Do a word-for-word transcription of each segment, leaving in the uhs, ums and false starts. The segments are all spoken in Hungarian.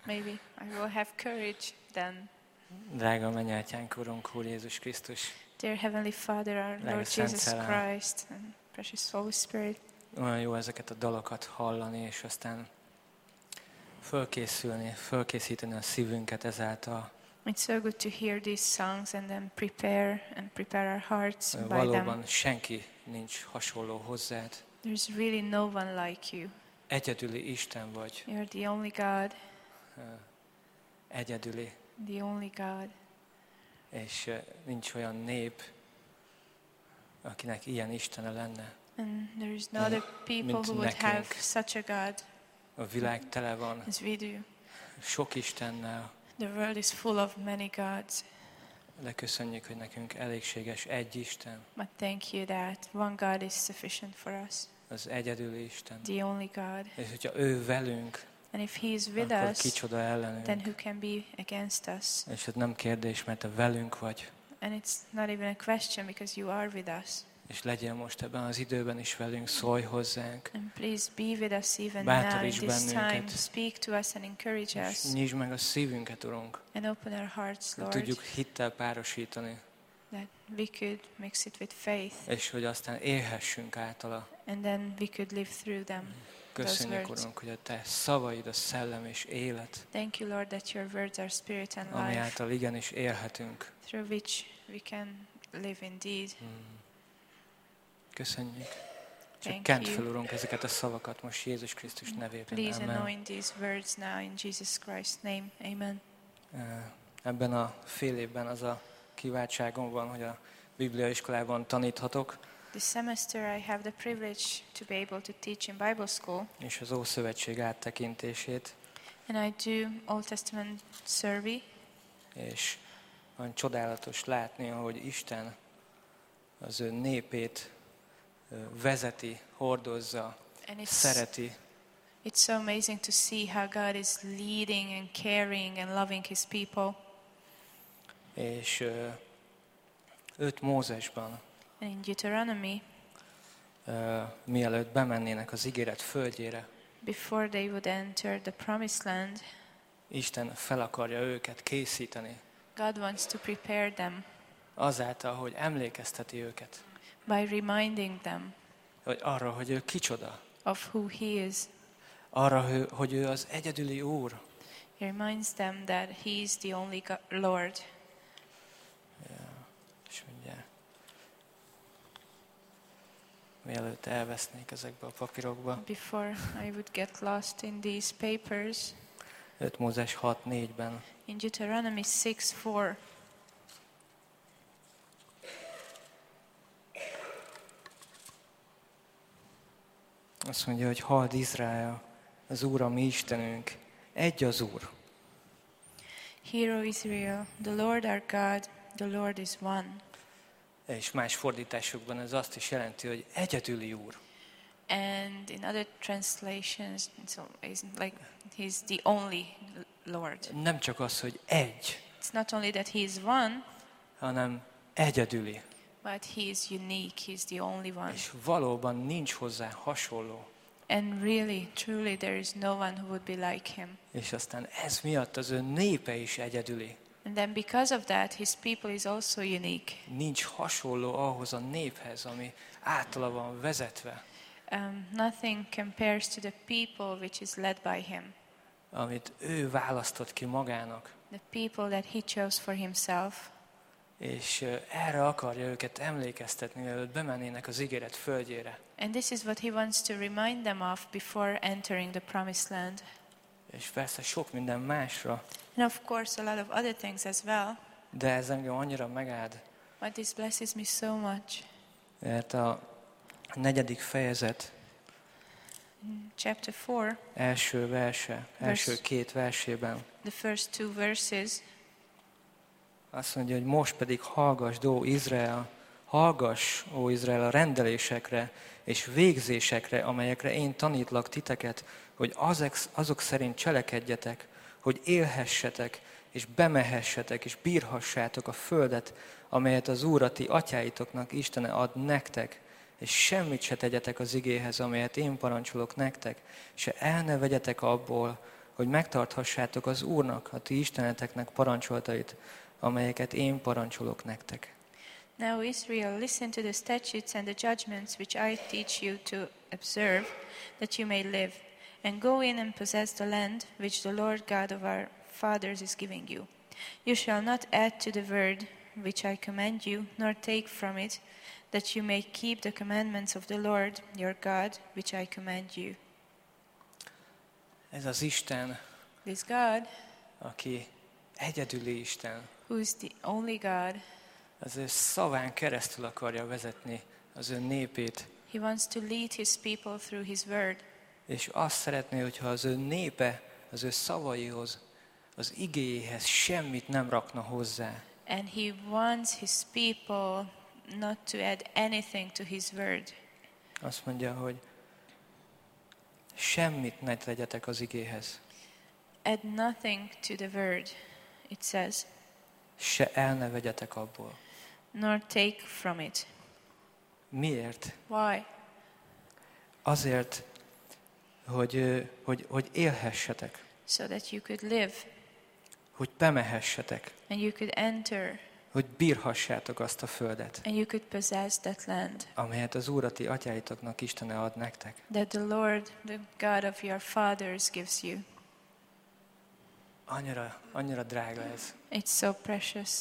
maybe I will have courage then. Drága mennyátyánk, Urunk, Úr Jézus Krisztus. Dear Heavenly Father, our Drága Lord Szent Jesus Szellem. Christ and precious Holy Spirit. Olyan jó ezeket a dalokat hallani, és aztán fölkészülni, fölkészíteni a szívünket ezáltal. It's so good to hear these songs and then prepare and prepare our hearts by Valóban them. senki nincs hasonló hozzád. There's really no one like you. Egyedüli Isten vagy. You're the only God, Egyedüli. the only God. És nincs olyan nép, akinek ilyen Istene lenne. And there is no other people who would have such a God A világ tele van as we do. sok Istennel, The world is full of many gods. de köszönjük, hogy nekünk elégséges egy Isten, But thank you that one God is sufficient for us, az egyedüli Isten. the only God. És hogyha ő velünk, And if He is with akkor us, kicsoda then ellenünk. who can be against us? És ez nem kérdés, mert te velünk vagy. And it's not even a question because you are with us. És legyél most ebben az időben is velünk, szólj hozzánk. And please be with us even now Bátoríts in this time. bennünket. Speak to us and encourage us. És nyisd meg a szívünket, Urunk, And open our hearts, hogy Lord, tudjuk hittel párosítani, that we could mix it with faith. és hogy aztán élhessünk általa. And then we could live through them. Köszönjük, words. Urunk, hogy a te szavaid a szellem és élet, Thank you, Lord, that your words are spirit and ami life, által igenis élhetünk. through which we can live indeed. Köszönjük. Csak Thank kent you. fel, Urunk, ezeket a szavakat most Jézus Krisztus nevében. Please Amen. anoint these words now in Jesus Christ's name. Amen. Ebben a fél évben az a kiváltságom van, hogy a bibliaiskolában taníthatok, This semester I have the privilege to be able to teach in Bible school, és az Ószövetség áttekintését, and I do Old Testament survey, és olyan csodálatos látni, ahogy Isten az ő népét ö, vezeti, hordozza, and it's szereti, it's so amazing to see how God is leading and caring and loving His people. és ö, öt Mózesban, And in Deuteronomy, ö, mielőtt bemennének az ígéret földjére, before they would enter the promised land, Isten fel akarja őket készíteni, God wants to prepare them azáltal, hogy emlékezteti őket, by reminding them hogy arra, hogy ő kicsoda, of who He is. arra, hogy- hogy ő az egyedüli Úr, He reminds them that He is the only God, Lord. és mindjárt, mielőtt elvesznék ezekbe a papírokba. Before I would get lost in these papers, öt Mózes hat négyben in Deuteronomy six four, azt mondja, hogy halld Izrael, az Úr a mi Istenünk, egy az Úr. Hear, O Israel, the Lord our God, the Lord is one. És más fordításokban ez azt is jelenti, hogy egyedüli Úr. And in other translations, it's always like He's the only Lord. Nem csak az, hogy egy, It's not only that He is one, hanem egyedüli. but He is unique. He's the only one. És valóban nincs hozzá hasonló. And really, truly, there is no one who would be like Him. És aztán ez miatt az ő népe is egyedüli. And then because of that, His people is also unique. Nincs hasonló ahhoz a néphez, ami általa van vezetve, Um, nothing compares to the people which is led by Him, amit ő választott ki magának. the people that He chose for Himself. És ö, erre akarja őket emlékeztetni, mielőtt bemennének az ígéret földjére. And this is what He wants to remind them of before entering the promised land. És persze sok minden másra, And of course, a lot of other things as well. de ez engem annyira megáld, But this blesses me so much. mert a negyedik fejezet In chapter four, első verse, első két versében the first two verses, azt mondja, hogy most pedig hallgass, ó Izrael, hallgass, ó Izrael, a rendelésekre és végzésekre, amelyekre én tanítlak titeket, hogy azok, azok szerint cselekedjetek, hogy élhessetek, és bemehessetek, és bírhassátok a földet, amelyet az Úr a ti atyáitoknak Istene ad nektek, és semmit se tegyetek az igéhez, amelyet én parancsolok nektek, se el ne vegyetek abból, hogy megtarthassátok az Úrnak, a ti isteneteknek parancsolatait, amelyeket én parancsolok nektek. Now Israel, listen to the statutes and the judgments which I teach you to observe, that you may live, and go in and possess the land which the Lord God of our fathers is giving you. You shall not add to the word which I command you, nor take from it, that you may keep the commandments of the Lord your God, which I command you. Ez az Isten, This God, aki egyedüli Isten, who is the only God, az ő szaván keresztül akarja vezetni az ő népét, he wants to lead his people through his word. és azt szeretné, hogyha az ő népe az ő szavaihoz, az igéjéhez semmit nem rakna hozzá. And he wants his people not to add anything to his word. Azt mondja, hogy semmit ne tegyetek az igéhez. Add nothing to the word, it says, Se el ne vegyetek abból. nor take from it. Miért? Why? Azért, hogy, hogy, hogy élhessetek, So that you could live hogy bemehessetek, and you could enter hogy bírhassátok azt a földet, and you could possess that land amelyet az Úr a ti atyáitoknak Istene ad nektek. that the Lord, the God of your fathers, gives you. Annyira, annyira drága ez. It's so precious.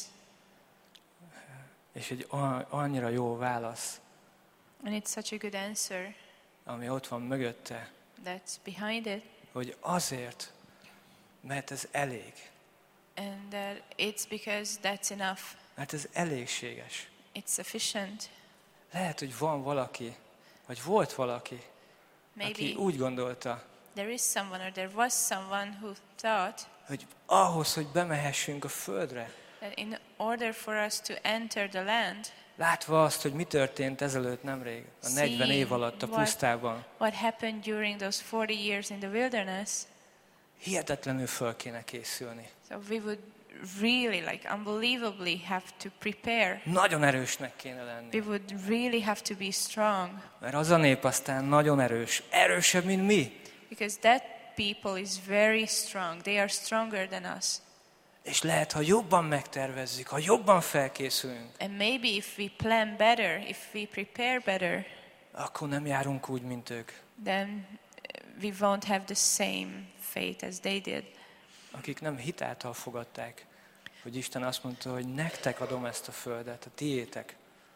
És egy a- annyira jó válasz, And it's such a good answer ami ott van mögötte, that's behind it, hogy azért, mert ez elég. and that it's because that's enough. Mert ez elégséges. It's sufficient. Lehet, hogy van valaki, vagy volt valaki, aki Maybe úgy gondolta, there is someone or there was someone who thought hogy ahhoz, hogy bemehessünk a földre, that in order for us to enter the land, látva azt, hogy mi történt ezelőtt nemrég, a negyven év alatt a what- pusztában, what happened during those forty years in the wilderness, hihetetlenül föl kéne készülni. so we would really, like unbelievably have to prepare. Nagyon erősnek kéne We lenni. would really have to be strong, Mert az a nép aztán nagyon erős. Erősebb, mint mi. because that people is very strong. They are stronger than us. És lehet, ha jobban megtervezzük, ha jobban felkészülünk, And maybe if we plan better, if we prepare better, akkor nem járunk úgy, mint ők. then uh, we won't have the same fate as they did. Akik nem hitáltal fogadták, hogy Isten azt mondta, hogy nektek adom ezt a földet, a tiétek.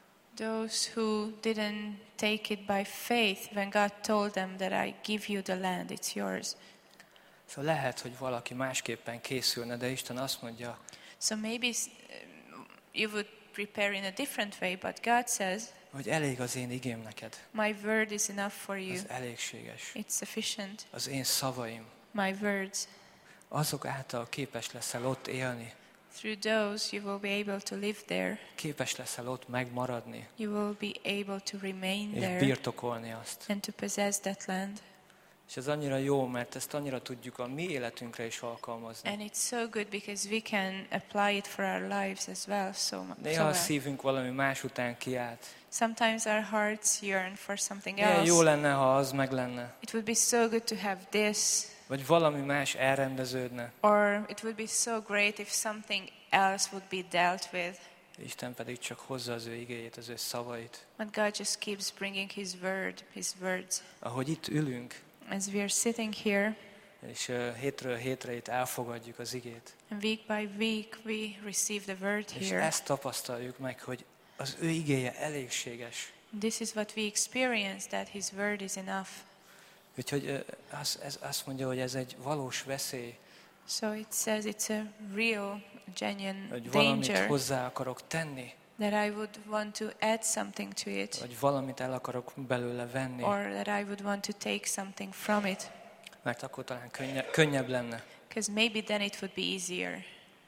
Those who didn't take it by faith when God told them that I give you the land, it's yours. Szóval lehet, hogy valaki másképpen készülne, de Isten azt mondja, So maybe s- you would prepare in a different way, but God says, hogy elég az én igém neked. my word is enough for you. Az elégséges. It's sufficient. Az én szavaim. My words. Azok által képes leszel ott élni. Through those you will be able to live there. Képes leszel ott megmaradni, You will be able to remain és there birtokolni azt. and to possess that land. És ez annyira jó, mert ezt annyira tudjuk a mi életünkre is alkalmazni. And it's so good because we can apply it for our lives as well. So, mu- so Néha a well. szívünk valami más után kiált. Sometimes our hearts yearn for something Milyen jó else. lenne, ha az meg lenne. It would be so good to have this, Vagy valami más elrendeződne. or it would be so great if something else would be dealt with. Isten pedig csak hozza az ő igéjét, az ő szavait. But God just keeps bringing His word, His words. Ahogy itt ülünk, As we are sitting here, és uh, hétről hétre itt elfogadjuk az igét. and week by week we receive the word És here. ezt tapasztaljuk meg, hogy az ő igéje elégséges. This is what we experience, that His word is enough. Úgyhogy uh, az, ez, azt mondja, hogy ez egy valós veszély, So it says it's a real, genuine hogy valamit danger hozzá akarok tenni, that I would want to add something to it, vagy valamit el akarok belőle venni, or that I would want to take something from it, mert akkor talán könnyebb, könnyebb lenne. because maybe then it would be easier.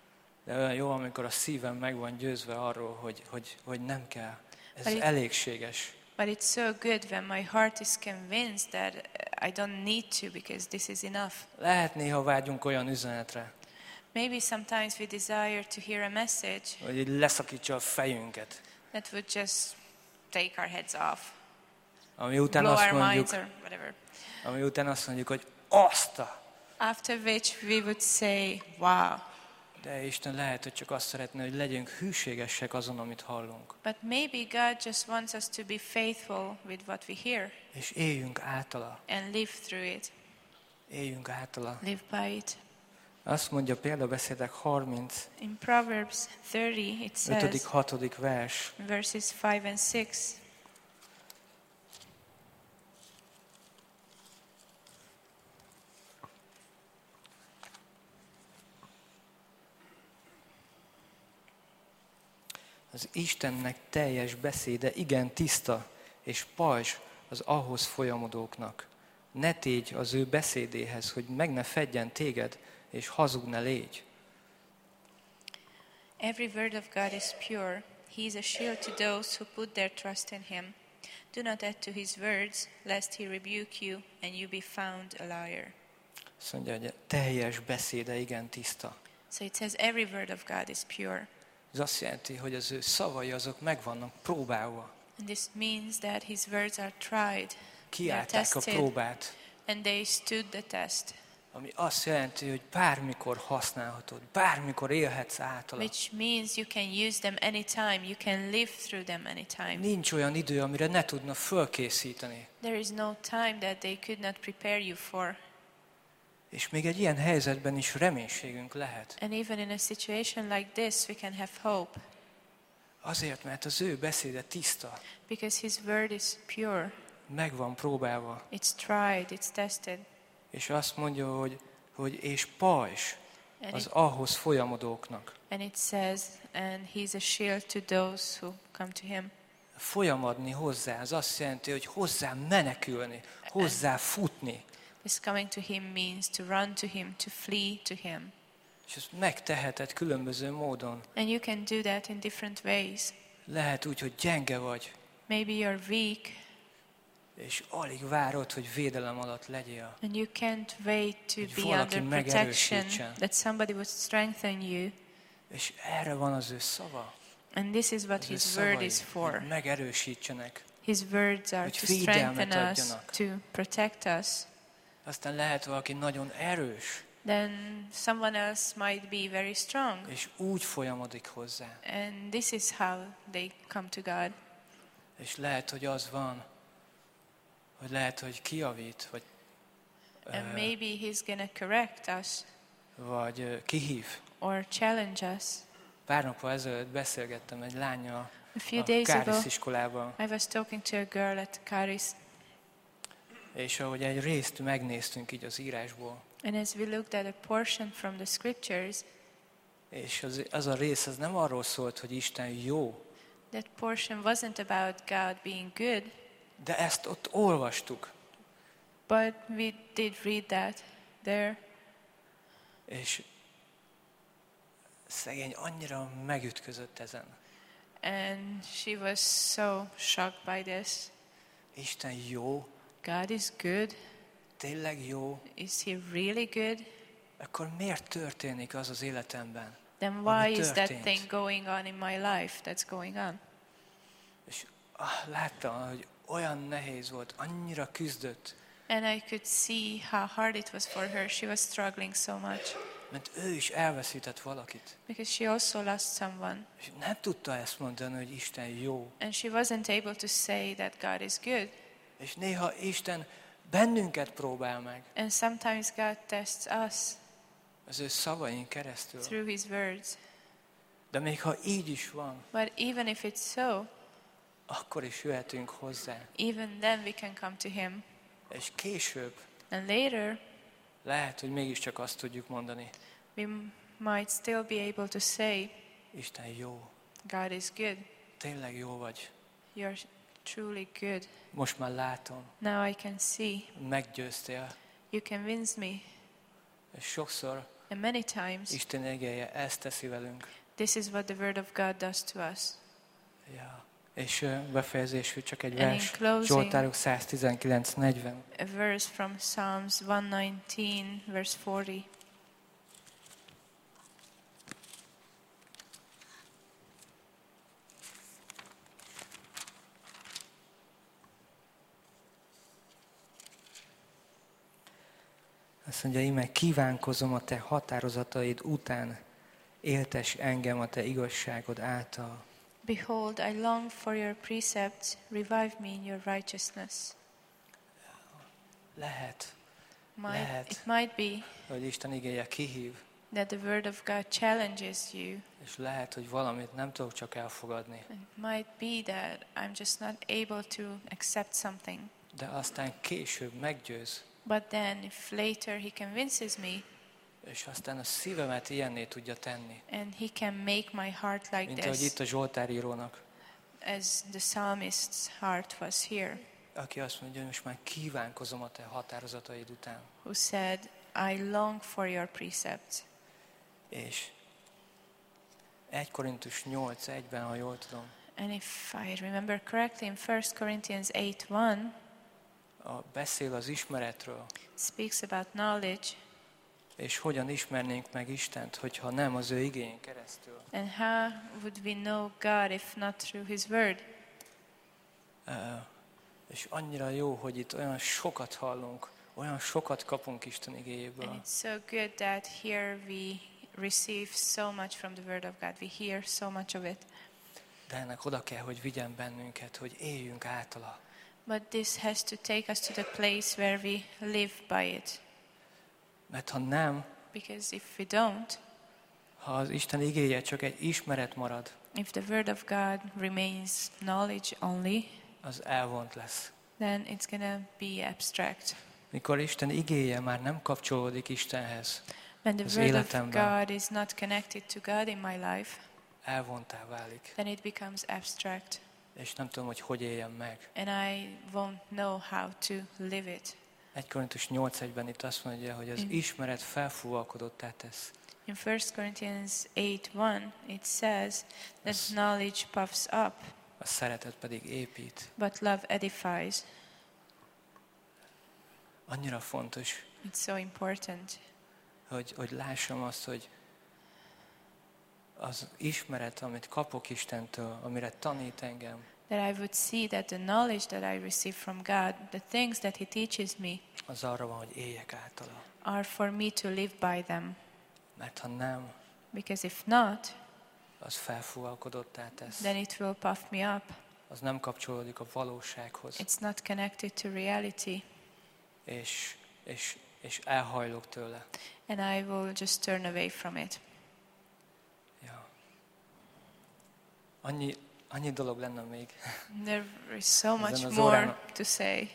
De olyan jó, amikor a szívem meg van győzve arról, hogy, hogy, hogy nem kell. Ez But it- elégséges. But it's so good when my heart is convinced that I don't need to because this is enough. Lehet néha vágyunk olyan üzenetre, Maybe sometimes we desire to hear a message hogy így leszakítsa a fejünket. that would just take our heads off, Ami után blow azt our minds mondjuk, or whatever. ami után azt mondjuk, hogy azt a, After which we would say, wow. De Isten lehet, hogy csak azt szeretne, hogy legyünk hűségesek azon, amit hallunk. But maybe God just wants us to be faithful with what we hear. És éljünk általa. And live through it. Éljünk általa. Live by it. Azt mondja példabeszédek harminc. In Proverbs thirty it says, ötödik hatodik vers. verses five and six. Az Istennek teljes beszéde igen tiszta, és pajzs az ahhoz folyamodóknak. Ne tégy az ő beszédéhez, hogy meg ne fedjen téged, és hazug ne légy. Every word of God is pure. He is a shield to those who put their trust in him. Do not add to his words, lest he rebuke you, and you be found a liar. Azt mondja, hogy a teljes beszéde igen tiszta. So it says every word of God is pure. Ez azt jelenti, hogy az ő szavai azok meg vannak próbálva. And this means that his words are tried, they are Kiállták a tested, próbát. and they stood the test. Ami azt jelenti, hogy bármikor használhatod, bármikor élhetsz általa. Which means you can use them anytime, you can live through them anytime. Nincs olyan idő, amire ne tudna fölkészíteni. There is no time that they could not prepare you for. És még egy ilyen helyzetben is reménységünk lehet. And even in a situation like this, we can have hope. Azért, mert az ő beszéde tiszta, Because his word is pure. meg van próbálva. It's tried, it's tested. És azt mondja, hogy, hogy és pajzs And az it, ahhoz folyamodóknak. and it says, and he's a shield to those who come to him. Folyamodni hozzá, az azt jelenti, hogy hozzá menekülni, hozzá futni. This coming to him means to run to him, to flee to him. És ezt megteheted különböző módon. And you can do that in different ways. Lehet úgy, hogy gyenge vagy, Maybe you're weak és alig várod, hogy védelem alatt legyél. and you can't wait to Hogy be valaki under protection, megerősítsen. that somebody would strengthen you. És erre van az ő szava. And this is what Az ő his word szavai, is for. hogy megerősítsenek. His words are Hogy to védelmet strengthen us, adjanak. to protect us. Aztán lehet valaki nagyon erős, Then someone else might be very strong. és úgy folyamodik hozzá. And this is how they come to God. És lehet, hogy az van, hogy lehet, hogy kijavít, vagy, And ö, maybe he's going to correct us vagy ö, kihív. or challenge us. Pár nappal ezelőtt beszélgettem egy lányjal A few a days ago, Káris iskolában, I was talking to a girl at Karis, és ahogy egy részt megnéztünk így az írásból, and as we looked at a portion from the scriptures, és az, az a rész az nem arról szólt, hogy Isten jó, that portion wasn't about God being good, de ezt ott olvastuk, but we did read that there. és szegény annyira megütközött ezen. And she was so shocked by this. Isten jó, God is good. tényleg jó, Is he really good? akkor miért történik az az életemben? Then Ami why is that történt. thing going on in my life that's going on? És ah, láttam, hogy olyan nehéz volt, annyira küzdött, And I could see how hard it was for her. She was struggling so much mert ő is elveszített valakit. because she also lost someone. És nem tudta ezt mondani, hogy Isten jó. And she wasn't able to say that God is good. És néha Isten bennünket próbál meg And sometimes God tests us az ő szavain keresztül. through his words. De még ha így is van, But even if it's so, akkor is jöhetünk hozzá. even then we can come to him. És később And later, lehet, hogy mégiscsak azt tudjuk mondani, we m- might still be able to say, Isten jó, God is good. tényleg jó vagy. You're truly good. Most már látom, Now I can see. meggyőztél. You convinced me. És sokszor And many times, Isten igéje ezt teszi velünk. this is what the word of God does to us. Ja. És ö, befejezésül csak egy And in vers, closing- Zsoltárok száz tizenkilenc negyven. A verse from Psalms one nineteen, verse forty. Azt mondja, íme kívánkozom a te határozataid után, éltess engem a te igazságod által. Behold, I long for your precepts. Revive me in your righteousness. Lehet, Might, Lehet. it might be hogy Isten igéje kihív, that the word of God challenges you. és lehet, hogy valamit nem tudok csak elfogadni. It might be that I'm just not able to accept something. De aztán később meggyőz, But then if later he convinces me és aztán a szívemet ilyenné tudja tenni. and he can make my heart like Mint ahogy this, itt a Zsoltárírónak, as the psalmist's heart was here, aki azt mondja, hogy most már kívánkozom a te határozataid után. who said, I long for your precepts. És egy Korintus nyolc egyben, ha jól tudom, And if I remember correctly, in First Corinthians eight one, a beszél az ismeretről, speaks about knowledge és hogyan ismernénk meg Istent, hogyha nem az ő igényén keresztül. and how would we know God if not through his word. Uh, és annyira jó, hogy itt olyan sokat hallunk, olyan sokat kapunk Isten igéjéből. And it's so good that here we receive so much from the word of God. We hear so much of it. De ennek oda kell, hogy vigyen bennünket, hogy éljünk általa. But this has to take us to the place where we live by it. Mert ha nem, Because if we don't, ha az Isten igéje csak egy ismeret marad, if the word of God remains knowledge only, az elvont lesz. then it's going to be abstract. Mikor Isten igéje már nem kapcsolódik Istenhez, When the az word of életemben. God is not connected to God in my life, elvontá válik. then it becomes abstract. És nem tudom, hogy hogy éljem meg. And I won't know how to live it. egy Korintus nyolc egyben itt azt mondja, hogy az Mm. ismeret felfúvalkodottá tesz. In First Corinthians eight one, it says that Yes. knowledge puffs up, A szeretet pedig épít. but love edifies. Annyira fontos, It's so important hogy, hogy lássam azt, hogy az ismeret, amit kapok Istentől, amire tanít engem, that I would see that the knowledge that I receive from God, the things that he teaches me, az arra van, hogy éljek általa. are for me to live by them. Mert ha nem, Because if not, az felfúvalkodottá tesz. then it will puff me up. Az nem kapcsolódik a valósághoz. It's not connected to reality. És, és, és elhajlok tőle. And I will just turn away from it. Ja. Annyi, annyi dolog lenne még. There is so much Ezen az more órán- to say.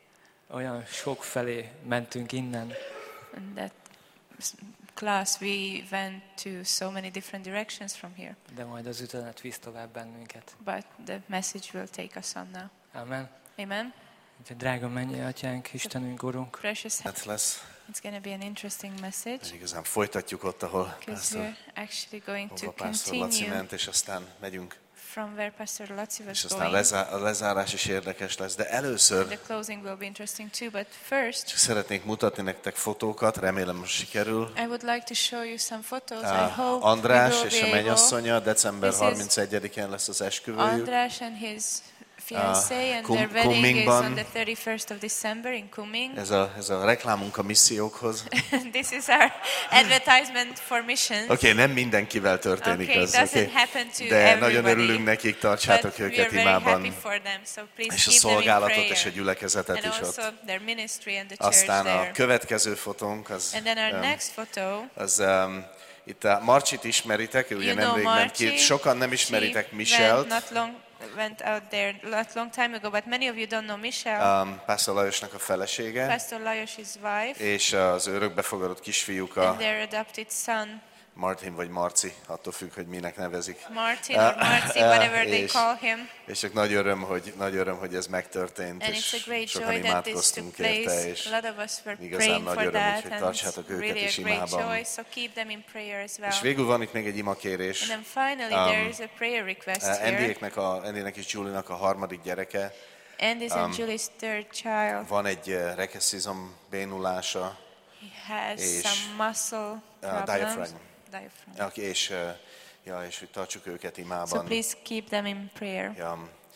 Olyan sok felé mentünk innen, In that s- class, we went to so many different directions from here. de majd az üzenet visz tovább bennünket. But the message will take us on now. Amen. Amen. Úgyhogy drága mennyi atyánk, Istenünk, Urunk, Precious, Hát lesz. it's going to be an interesting message És igazán folytatjuk ott, ahol because Pásztor, we're actually going to hova Pásztor Laci continue ment, és aztán megyünk. from where Pastor Laci was És aztán going. lezá- a lezárás is érdekes lesz. De először The closing will be interesting too, but first, csak szeretnék mutatni nektek fotókat, remélem most sikerül. I would like to show you some photos. I Uh, hope András we will és be a able. mennyasszonya december This is harmincegyedikén lesz az esküvőjük. András and his fiancé, and Kum- their wedding is Kunmingban. on the thirty-first of December in Kunming. Ez a, ez a reklámunk a missziókhoz. This is our advertisement for missions. Oké, okay, nem mindenkivel történik Okay, it ez, doesn't okay? happen to De everybody, nagyon örülünk nekik, tartsátok but we őket are very happy imában. for them, so please És a keep them in szolgálatot prayer. és a gyülekezetet And is also ott. their ministry and the church Aztán a there. következő fotónk az, And then our um, next photo, az um, itt a Marcsit ismeritek, ő ugye you know nemrég ment ki. Marci, Sokan nem ismeritek she Michelt. went, not long, went out there not long time ago, but many of you don't know Michelle. Um, Pásztor Lajosnak a felesége, Pastor Lajos' wife, és az örökbefogadott kisfiúk a and their adopted son, Martin vagy Marci, attól függ, hogy minek nevezik. Martin or Marci, whatever they és, call him. és csak nagy öröm, hogy, nagy öröm, hogy ez megtörtént, And it's a és great sokan joy that this took imádkoztunk érte, place. és A lot of us were igazán praying nagy for öröm, that, úgyhogy and tartsátok it's őket really is a great imában. joy. So keep them in prayer as És well. végül van itt még egy imakérés. And then finally, Um, there is a prayer request here. Andyéknek, a, Andynek és Julie-nak a harmadik gyereke. Andy's and Julie's third child. Van egy uh, rekeszizom bénulása, He has és, some muscle problems. diaphragm. Diaphragm. okay, és, uh, ja, és hogy tartsuk őket So imában. please keep them in prayer. Ja,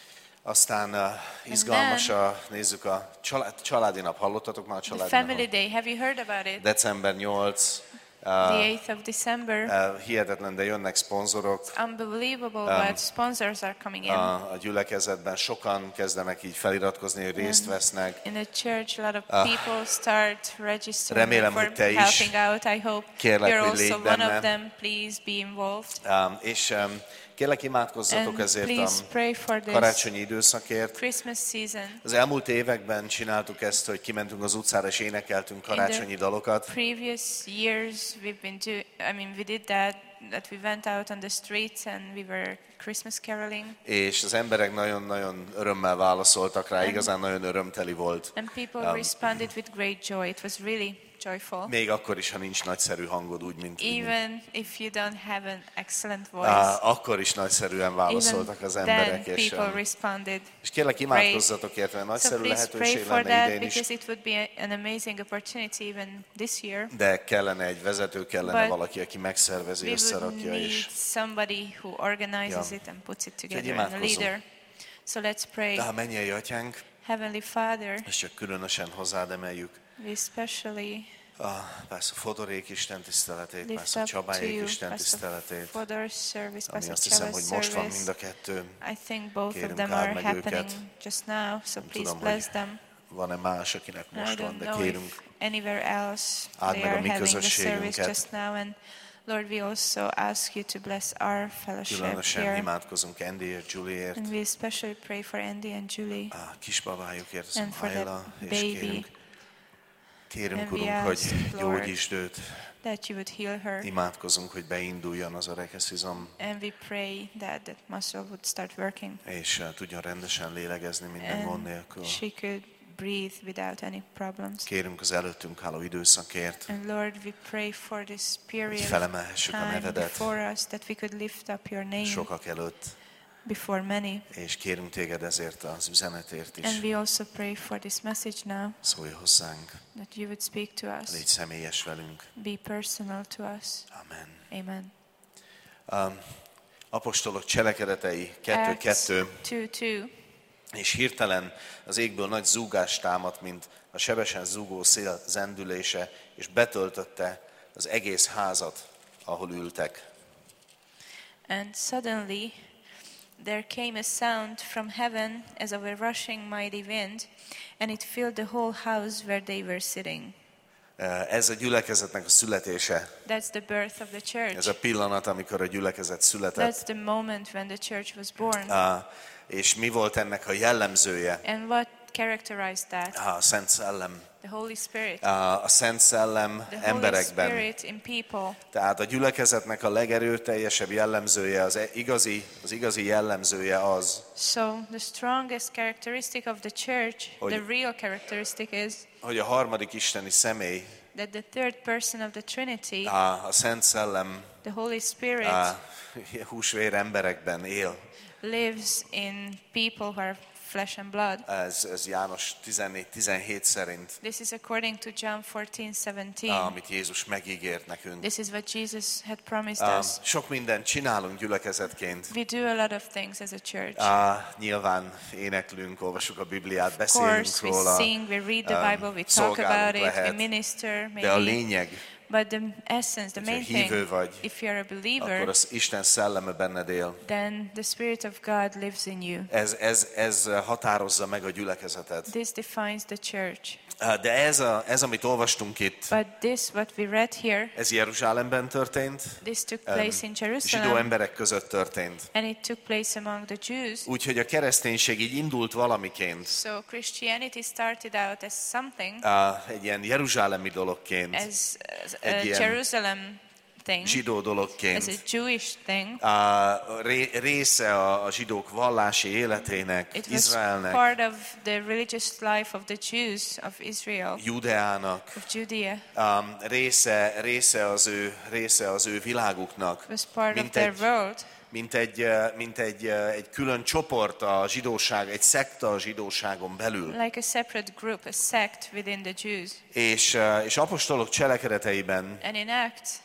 Aztán uh, izgalmas, a, nézzük a család, családi nap. Hallottatok már a The családi Family napot? Day, have you heard about it? december nyolcadika. The eighth of December. Uh, hihetetlen, de jönnek szponzorok. It's unbelievable what sponsors are coming in. A, a gyülekezetben sokan kezdenek így feliratkozni, hogy részt vesznek. In the church, a lot of people start registering Remélem, for hogy te is. helping out. I hope Kérlek, you're hogy also légy one benne. of them. Please be involved. Um, és um, kérlek, imádkozzatok And ezért please a pray for this karácsonyi időszakért. Christmas season. Az elmúlt években csináltuk ezt, hogy kimentünk az utcára és énekeltünk karácsonyi dalokat. Previous years we've been do I mean we did that that we went out on the streets and we were Christmas caroling. És az emberek nagyon-nagyon örömmel válaszoltak rá, igazán nagyon örömteli volt. And people Um, responded with great joy. It was really joyful. Még akkor is, ha nincs nagyszerű hangod, úgy, mint úgy, mint- Even if you don't have an excellent voice. Á, akkor is nagyszerűen válaszoltak az Even emberek. then És, people um, responded. és kérlek, imádkozzatok érte, mert So nagyszerű please pray lehetőség for lenne that idén is, because it would be an amazing opportunity even this year. de kellene egy vezető, kellene But valaki, aki megszervezi, We would összerakja need és... somebody who organizes Ja. it and puts it Úgyhogy together, and a imádkozzunk. leader. So let's pray. De ha mennyei atyánk, Heavenly Father, és csak különösen hozzád emeljük, we especially a, persze a Fodorék Isten tiszteletét, lift persze a up to Csabáék you Isten Pastor tiszteletét, Fodor's service, ami Pastor azt hiszem, hogy Chava's most van mind service. a kettő. I think both of Kérünk, them áld are meg happening őket. just now, so Nem please tudom, bless hogy them. van-e más, akinek I most van, don't de know kérünk, if anywhere else áld they meg a are mi having the közösségünket. service just now, and Lord, we also ask you to bless our fellowship különösen here. imádkozunk Andyért, Julieért, And we especially pray for Andy and Julie a kisbabájukért, and for Ayla, the és baby, kérünk, kérünk And we Urunk, hogy ask, Lord, gyógyítsd őt, that you would heal her. imádkozunk, hogy beinduljon az a rekeszizom, And we pray that that muscle would start working és uh, tudjon rendesen lélegezni minden gond and nélkül. she could breathe without any problems. Kérünk az előttünk álló időszakért, And Lord, we pray for this hogy period of felemelhessük a time nevedet before us, that we could lift up your name sokak előtt, before many. és kérünk téged ezért az üzenetért is. And we also pray for this message now, Szólj hozzánk, that you would speak to us, légy személyes velünk. be personal to us. Amen. Amen. Um, apostolok cselekedetei kettő Acts kettő, two two. és hirtelen az égből nagy zúgás támadt, mint a sebesen zúgó szél zendülése, és betöltötte az egész házat, ahol ültek. And suddenly there came a sound from heaven as of a rushing mighty wind, and it filled the whole house where they were sitting. Ez a gyülekezetnek a születése. That's the birth of the church. Ez a pillanat, amikor a gyülekezet That's született. the moment when the church was born. Ah, és mi volt ennek a jellemzője? And what characterized that? Ah, a Szent Szellem. The Holy Spirit. Ah, a Szent Szellem The Holy emberekben. Spirit in people. Tehát a gyülekezetnek a legerőteljesebb jellemzője, az igazi, az igazi jellemzője az, So the strongest characteristic of the church, Hogy- the real characteristic is hogy a harmadik isteni személy, that the third person of the Trinity, ah, a Szent Szellem the Holy Spirit, ah, húsvér emberekben él. lives in people who are flesh and blood. Ez, ez János tizennégy tizenhét szerint, This is according to John fourteen seventeen. ah, amit Jézus megígért nekünk. This is what Jesus had promised Ah, us. sok mindent csinálunk gyülekezetként. We do a lot of things as a church. Ah, nyilván éneklünk, olvasjuk a Bibliát, Of beszélünk course, we róla, sing, we read the um, Bible, we talk szolgálunk about it, we lehet, minister, de a maybe. lényeg, But the essence, the hogyha main hívő thing, vagy, if you're a akkor believer, az Isten szelleme benned él. then the Spirit of God lives in you. Ez, ez, ez határozza meg a gyülekezetet. This defines the church. Ah, de ez, a, ez, amit olvastunk itt, But this, what we read here, ez Jeruzsálemben történt, this took um, place in zsidó Jerusalem, emberek között történt. and it took place among the Jews. Úgyhogy a kereszténység így indult valamiként, So Christianity started out as something, ah, egy ilyen jeruzsálemi dologként, as, as a Egy ilyen Jerusalem thing, zsidó as a dologként, Jewish thing. a ré, része a, a zsidók vallási életének, It was Izraelnek, part of the religious life of the Jews of Israel, Judeának, of Judea. um, része, része, az ő, része az ő világuknak, It was part of mint their egy, world. mint egy, eh, mint egy, eh, egy külön csoport a zsidóság, egy szekta a zsidóságon belül. Like a separate group, a sect within the Jews. És, eh, és apostolok cselekedeteiben And in Acts,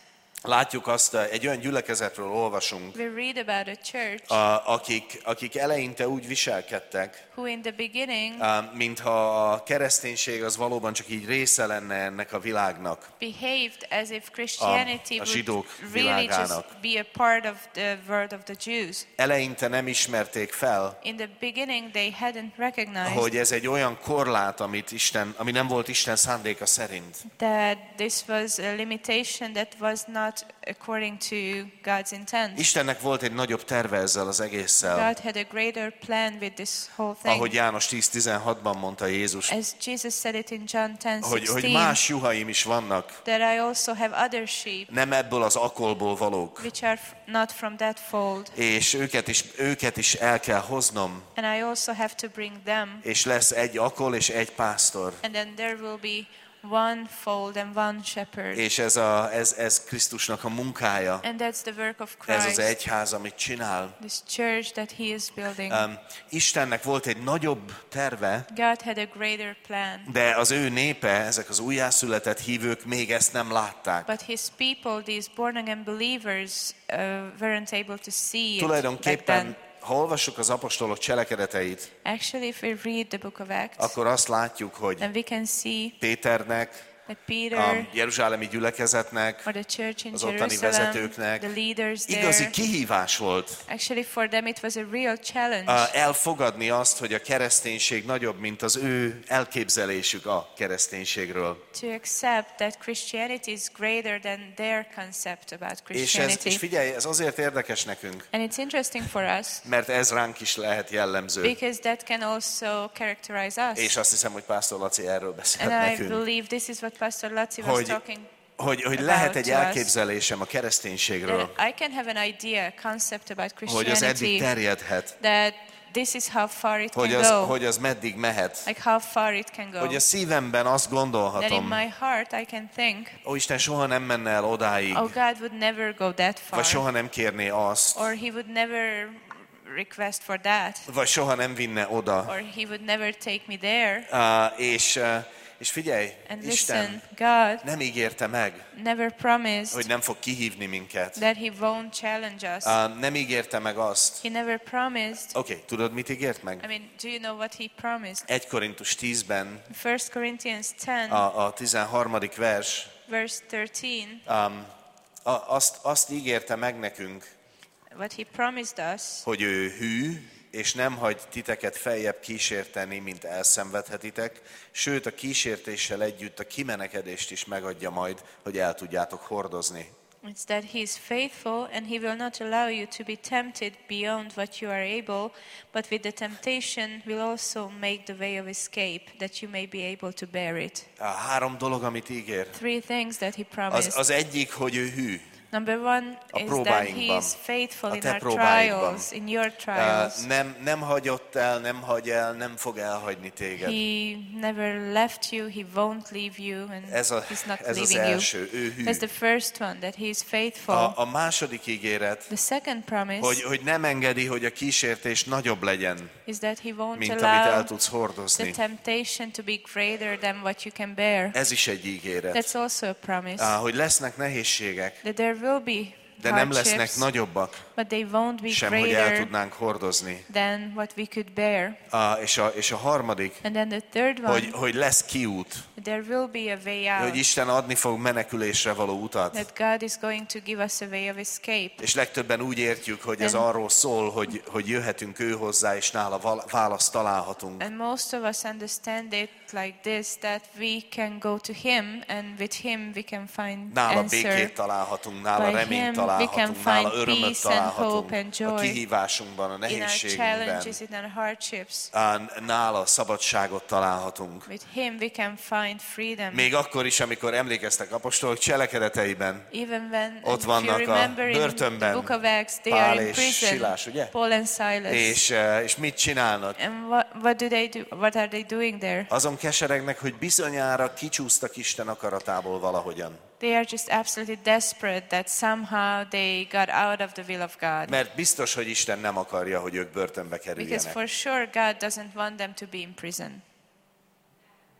látjuk azt, egy olyan gyülekezetről olvasunk, We read about a church a, akik, akik eleinte úgy viselkedtek, who in the beginning a, mintha a kereszténység az valóban csak így része lenne ennek a világnak. behaved as if Christianity a would zsidók really just világának. be a part of the world of the Jews. Eleinte nem ismerték fel, In the beginning they hadn't recognized hogy ez egy olyan korlát, amit Isten, ami nem volt Isten szándéka szerint. that this was a limitation that was not according to God's intent. Istennek volt egy nagyobb terve ezzel az egésszel. God had a greater plan with this whole Ahogy thing. János tíz tizenhatban mondta Jézus, As Jesus said it in John ten hogy, hogy sixteen, más juhaim is vannak, that I also have other sheep nem ebből az akolból valók, which are f- not from that fold, és őket is, őket is el kell hoznom, and I also have to bring them, és lesz egy akol és egy pásztor. and then there will be one fold and one shepherd. És ez, a, ez, ez Krisztusnak a munkája, And that's the work of ez az Christ, egyház, amit csinál. this church that he is building. Um, Istennek volt egy nagyobb terve, God had a greater plan, de az ő népe, ezek az újjászületett hívők még ezt nem látták. but his people, these born again believers, uh, weren't able to see it back Tulajdonképpen, then. ha olvassuk az apostolok cselekedeteit, Actually, if we read the book of Acts, akkor azt látjuk, hogy then we can see Péternek, that a Peter jeruzsálemi gyülekezetnek, or the church in az ottani Jerusalem, vezetőknek the leaders igazi there, kihívás volt actually for them it was a real challenge uh, elfogadni azt, hogy a kereszténység nagyobb, mint az ő elképzelésük a kereszténységről. to accept that Christianity is greater than their concept about És, ez, Christianity. és figyelj, ez azért érdekes nekünk, And it's interesting for us mert ez ránk is lehet jellemző. because that can also characterize us. És azt hiszem, hogy Pásztor Laci erről beszélt And I nekünk. believe this is what Pastor Laci was Hogy, talking hogy, hogy about lehet egy to us. elképzelésem a kereszténységről, That I can have an idea, a concept about hogy az eddig Christianity, terjedhet, that this is how far it hogy can az, go, hogy az meddig mehet, like how far it can go. hogy a szívemben azt That in gondolhatom, my heart I can think, ó, Isten soha nem menne el odáig, oh, God would never go that far, vagy soha nem kérné azt, or He would never request for that, vagy soha nem vinne oda. or He would never take me there. Uh, és, uh, és figyelj, And Isten listen, God nem ígérte meg, never promised hogy nem fog kihívni minket. that He won't challenge us. Uh, nem ígérte meg azt. He never promised. Oké, okay, tudod, mit ígért I meg? mean, do you know what He promised? egy Korintus tízben, First Corinthians ten, a, a tizenharmadik vers, verse thirteen, um, a, azt, azt ígérte meg nekünk, what He promised us, hogy ő hű, és nem hagy titeket feljebb kísérteni, mint elszenvedhetitek, sőt a kísértéssel együtt a kimenekedést is megadja majd, hogy el tudjátok hordozni. it's that He is faithful and He will not allow you to be tempted beyond what you are able, but with the temptation will also make the way of escape, that you may be able to bear it. A három dolog, amit ígér. Three things that He Az, promised. az egyik, hogy ő hű. Number one a is that He próbáinkban, is faithful a in te our próbáidban. trials, in your Uh, trials. nem, nem hagyott el, nem hagy el, nem fog elhagyni téged. He never left you, He won't leave you, and Ez, a, He's not ez az leaving you. első, ő hű. That's the first one, that He is faithful. A, a második ígéret, The second promise hogy, hogy nem engedi, hogy a kísértés nagyobb legyen, is that He won't mint amit el allow tudsz the hordozni. temptation to be greater than what you can bear. Ez is egy ígéret. That's also a promise. Ah, hogy lesznek nehézségek, That there will be de nem lesznek hardships, nagyobbak, but they won't be sem, hogy el greater tudnánk hordozni. than what we could bear. Ah, és, a, és a harmadik, And then the third one, hogy, hogy lesz kiút, there will be a way hogy out. Isten adni fog menekülésre való utat. That God is going to give us a way of escape. És legtöbben úgy értjük, hogy ez And- arról szól, hogy, hogy jöhetünk ő hozzá, és nála val- választ találhatunk. And most of us understand it like this, that we can go to Him, and with Him we can find Nála answer. békét találhatunk, nála By him reményt we can találhatunk, nála find örömöt peace and találhatunk hope and a joy kihívásunkban, a in our nehézségünkben. challenges, in our hardships. Á, nála szabadságot találhatunk. With Him we can find freedom. Még akkor is, amikor emlékeztek apostolok cselekedeteiben, Even when, ott if vannak you a remember in the börtönben book of Acts, they Pál are in és prison, Silás, ugye? Paul and Silas. És, eh, és mit csinálnak? And what, what do they do? What are they doing there? Azon keseregnek, hogy bizonyára kicsúsztak Isten akaratából valahogyan. They are just absolutely desperate that somehow they got out of the will of God. Mert biztos, hogy Isten nem akarja, hogy ők börtönbe Because kerüljenek. for sure God doesn't want them to be in prison.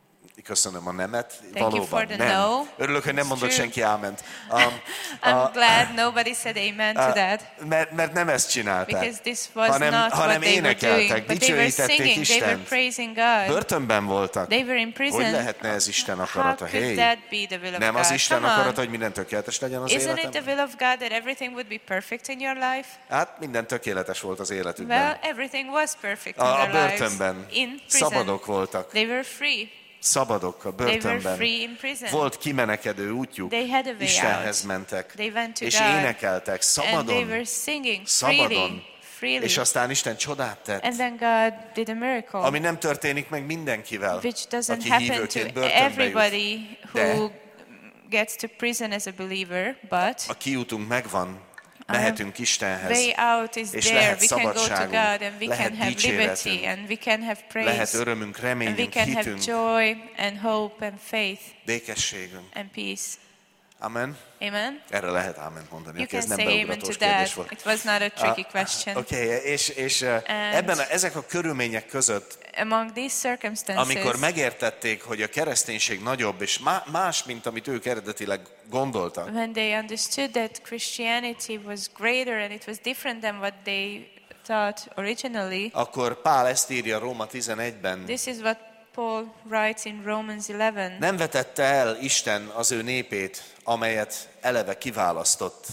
Köszönöm a nemet. you for Valóban the nem. no. Örülök, hogy nem It's mondott true. senki áment. Um, I'm glad nobody said amen to that. mert, mert nem ezt csinálták, Because this was hanem, not hanem what they were doing. énekeltek, But they were dicsőítették singing, they were Istent. praising God. Börtönben voltak. They were in prison. Hogy lehetne ez Isten How akarata? could Hey, that be the will of nem az God? Isten Come on. akarata, hogy minden tökéletes legyen az Isn't it the életemben? will of God that everything would be perfect in your life? Hát minden tökéletes volt az életükben. Well, everything was perfect in A, a their lives. börtönben In prison. szabadok voltak. They were free. Szabadok a They were börtönben. free in prison. Volt kimenekedő útjuk. They had a way Istenhez out. mentek. They went to És God. énekeltek And they szabadon. were singing Szabadon. freely. freely. És aztán Isten csodát tett. And then God did a miracle, Ami nem történik meg mindenkivel, which doesn't aki happen to hívőként börtönbe jut. everybody De who gets to prison as a believer, but a kiútunk megvan, mehetünk Istenhez, way out is és there. lehet We can go to szabadságunk, God and we lehet can have dicséretünk, liberty and we can have lehet praise örömünk, and we reményünk, can have hitünk, joy and hope and faith békességünk. and peace. Amen. Amen? Erre lehet ámen mondani, You aki ez can nem say amen to beugratós that. kérdés volt. It was not a tricky question. Oké, okay, és, és uh, ebben a, ezek a körülmények között, Among these circumstances, amikor megértették, hogy a kereszténység nagyobb és má- más, mint amit ők eredetileg gondoltak, when they understood that Christianity was greater and it was different than what they thought originally, akkor Pál ezt írja Róma tizenegyben. this is what Paul writes in Romans eleven. Nem vetette el Isten az ő népét, amelyet eleve kiválasztott.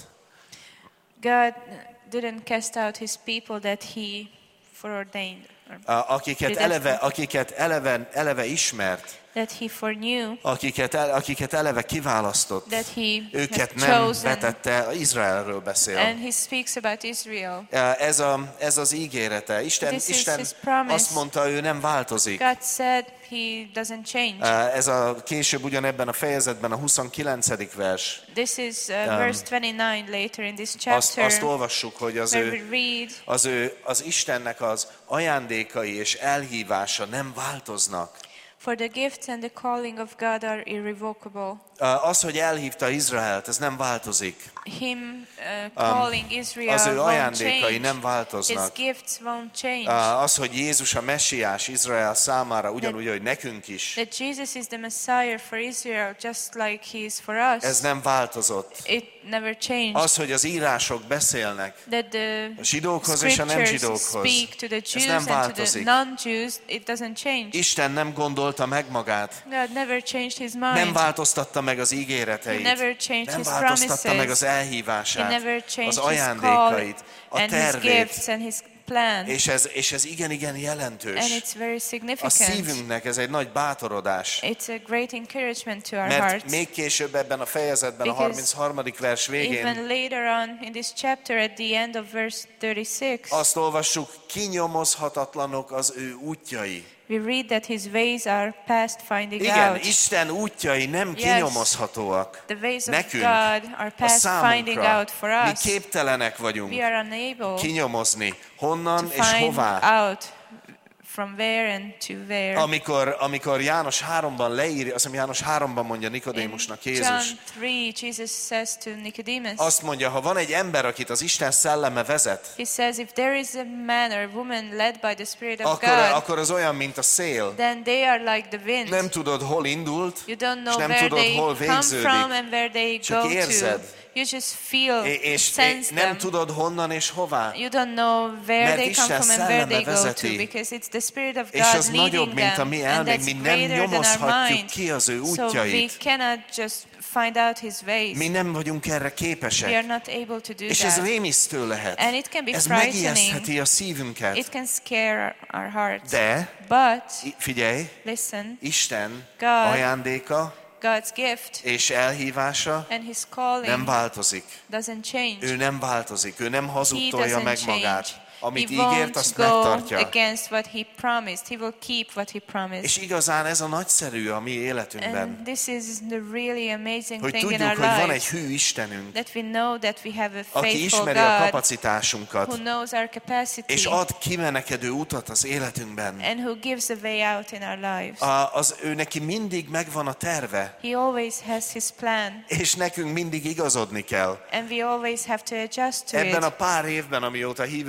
God didn't cast out his people that he foreordained, or A- Akiket eleve, akiket eleve, eleve ismert, that he foreknew, akiket, el, akiket eleve kiválasztott, that he őket has nem chosen. vetette, Izraelről beszél. And he speaks about Israel. Ez, a, ez az ígérete. Isten, This is Isten his promise. azt mondta, ő nem változik. God said he doesn't change. Ez a később ugyanebben a fejezetben a huszonkilencedik vers. This is uh, verse twenty-nine later in this Azt, chapter, azt olvassuk, hogy az where we ő, read az ő, az Istennek az ajándékai és elhívása nem változnak. For the gifts and the calling of God are irrevocable. Az, hogy elhívta Izraelt, ez nem változik. Him uh, calling Israel Az ő won't ajándékai change. nem His változnak. gifts won't change. Az, hogy Jézus a messiás Izrael számára, ugyanúgy, hogy nekünk is, That Jesus is the Messiah for Israel, just like he is for us. ez nem változott. It never changed. Az, hogy az írások beszélnek That the a zsidókhoz és a nem scriptures zsidókhoz, speak to the ez Jews nem and to the változik. non-Jews, it doesn't change. Isten nem gondolta meg magát, God never changed his nem mind. változtatta meg az He ígéreteit, never changed nem his változtatta meg promises. az elhívását, He never changed az his call ajándékait, a and his tervét, gifts and his plan. és ez, és ez igen-igen And jelentős. it's very A significant. szívünknek ez egy nagy bátorodás, It's a great encouragement to our mert hearts. még később ebben a fejezetben, a Because harmincharmadik vers végén Even later on in this chapter, at the end of verse thirty-six, azt olvassuk, kinyomozhatatlanok az ő útjai. we read that his ways are past finding Igen, out. Isten útjai nem Yes. kinyomozhatóak. The ways of Nekünk, God are a past finding számunkra. out for Mi us. képtelenek vagyunk We are unable kinyomozni, honnan to és find hová. out from where and to where. Amikor, amikor János háromban leírja, azt hiszem János háromban mondja In Nikodémusnak John Jézus, three, Jesus says to Nicodemus, azt mondja, ha van egy ember, akit az Isten szelleme vezet, he says, if there is a man or woman led by the Spirit of akkor, God, akkor az olyan, mint a szél. then they are like the wind. Nem tudod, hol indult, You don't és know nem where tudod, they hol come végződik. from and where they Csak go to. érzed. You just feel, É- és sense nem them. tudod, honnan és hová. You don't know where Mert they Isten come from and where they szelleme go vezeti. to, because it's the Spirit of És az God nagyobb, leading mint a them, mi and elménk, that's mi nem greater than our nyomozhatjuk mind. ki az ő So we útjait. cannot just find out His ways. Mi nem vagyunk erre We are képesek. not able to do És ez that. rémisztő lehet. And it can be Ez frightening. megijesztheti a It szívünket. can scare our hearts. De, But i- figyelj, listen, Isten God, ajándéka God's gift és elhívása and His calling nem változik. doesn't change. Ő nem változik, ő nem He hazudtolja doesn't meg change. magát. Amit He ígért, won't azt go megtartja. against what He promised. He will keep what He promised. És igazán ez a nagyszerű a mi életünkben. And this is the really amazing Hogy thing in tudjuk, our hogy van egy lives. hű Istenünk, That we know that we have a aki faithful ismeri a God kapacitásunkat, who knows our capacity és ad kimenekedő utat az életünkben. and who gives a way out in our lives. A, az ő neki mindig megvan a terve, He always has His plan, és nekünk mindig igazodni kell. and we always have to adjust to Ebben a it. pár évben, amióta hívő vagyok,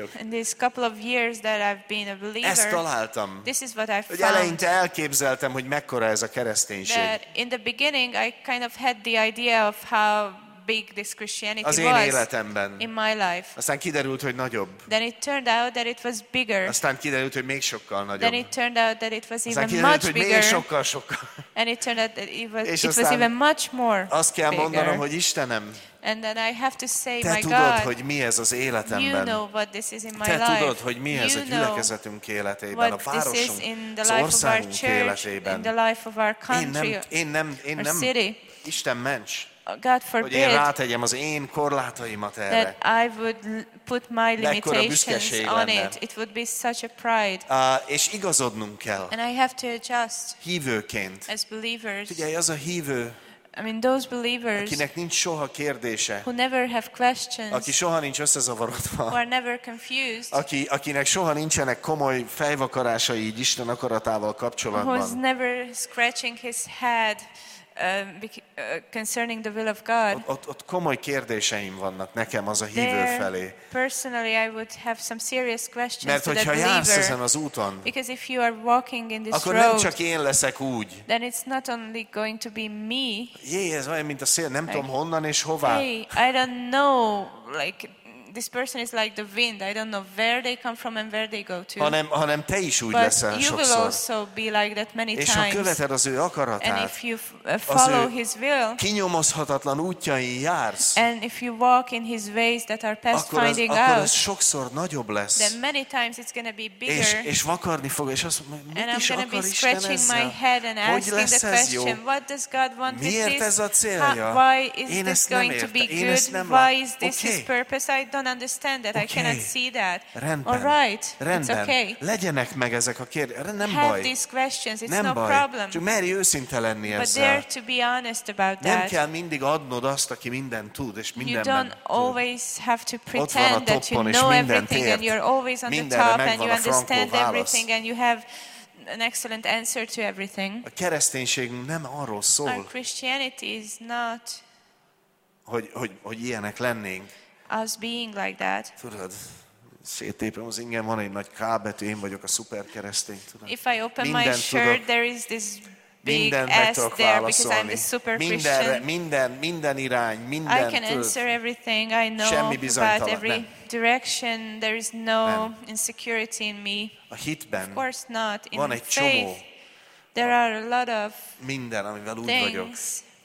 vagyok. In these couple of years that I've been a Ezt believer, találtam. this is what I've Hogy found. eleinte elképzeltem, hogy mekkora ez a kereszténység. That in the beginning I kind of had the idea of how big this Christianity Az én was életemben. in my life. Aztán kiderült, hogy nagyobb. Then it turned out that it was bigger. Aztán kiderült, hogy még sokkal Then nagyobb. it turned out that it was Aztán even kiderült, much hogy még bigger. sokkal, sokkal. And it turned out that it was, És it was aztán even much more Azt kell mondanom, bigger. hogy Istenem, And then I have to say, Te my tudod, God, hogy mi ez az you életemben. know what this is in my Te life. tudod, hogy mi ez a You know gyülekezetünk életében, a what this is városunk, in the az life of our országunk church, in életében. the life of our Én country, nem, én nem, én our nem, city. Isten ments, God hogy én forbid rátegyem az én korlátaimat erre. that I would l- put my Mekkora limitations büszkeség on lenne. it. It would be such a pride. Uh, és igazodnunk kell, And I have to adjust hívőként. as believers. Figyelj, az a hívő, I mean, those believers akinek nincs soha kérdése, who never have questions, aki soha nincs who összezavarodva, are never confused, aki, akinek soha nincsenek komoly fejvakarásai így Isten akaratával who's kapcsolatban. never scratching his head uh, bec- uh, concerning the will of God. Ott, ott, ott komoly kérdéseim vannak nekem az a hívő There, felé. personally, I would have some serious questions Mert to that hogyha jársz ezen believer. az úton, Because if you are walking in this akkor nem road, csak én leszek úgy. then it's not only going to be me. Jé, ez olyan, mint a szél, nem tudom honnan és hová. Hey, I don't know, like, this person is like the wind. I don't know where they come from and where they go to. Hanem, hanem te is úgy But leszel you will sokszor. also be like that many És ha times. követed az ő And akaratát, if you f- uh, follow ő his will, kinyomozhatatlan útjain jársz, and if you walk in his ways that are past akkor az, finding akkor out, az sokszor nagyobb lesz. then many times it's going to be És, bigger. és vakarni fog, és azt mondja, And mit I'm is going to be akar Isten scratching my ezzel? head and Hogy asking lesz the ez jó? question, what does God want with Miért this? ez a célja? How, why is Én this ezt nem going to be értem. Én ezt good? nem Why lát- is this Oké. his purpose? I don't understand that. I Oké. cannot see that. Rendben. All right, Rendben. it's okay. Legyenek meg ezek a kérdések. Nem Have baj. these questions. It's Nem no baj. problem. Csak merj őszinte lenni But ezzel. dare to be honest about Nem that. kell mindig adnod azt, aki mindent tud, és You mindenben don't tud. always have to van a pretend that you toppon, és know mindent everything ért. and you're always on the Mindenre top and megvan you a frankó understand válasz. everything and you have an excellent answer to everything. A kereszténységünk nem arról Our szól, Christianity is not hogy, hogy, hogy ilyenek lennénk. us being like that. Tudod, széttépem az ingem, van egy nagy K betű, én vagyok a szuper keresztény. Tudod. If I open my Mindent shirt, tudok. there is this big Mindent meg S tudok there because I'm válaszolni. the super Mindenre, Christian. minden, minden irány, I minden, can tudod. answer everything. I know Semmi about bizonytalan, every nem. direction. There is no Nem. insecurity in me. A hitben Of course not. In van egy csomó faith, there are a lot of minden, amivel úgy vagyok. things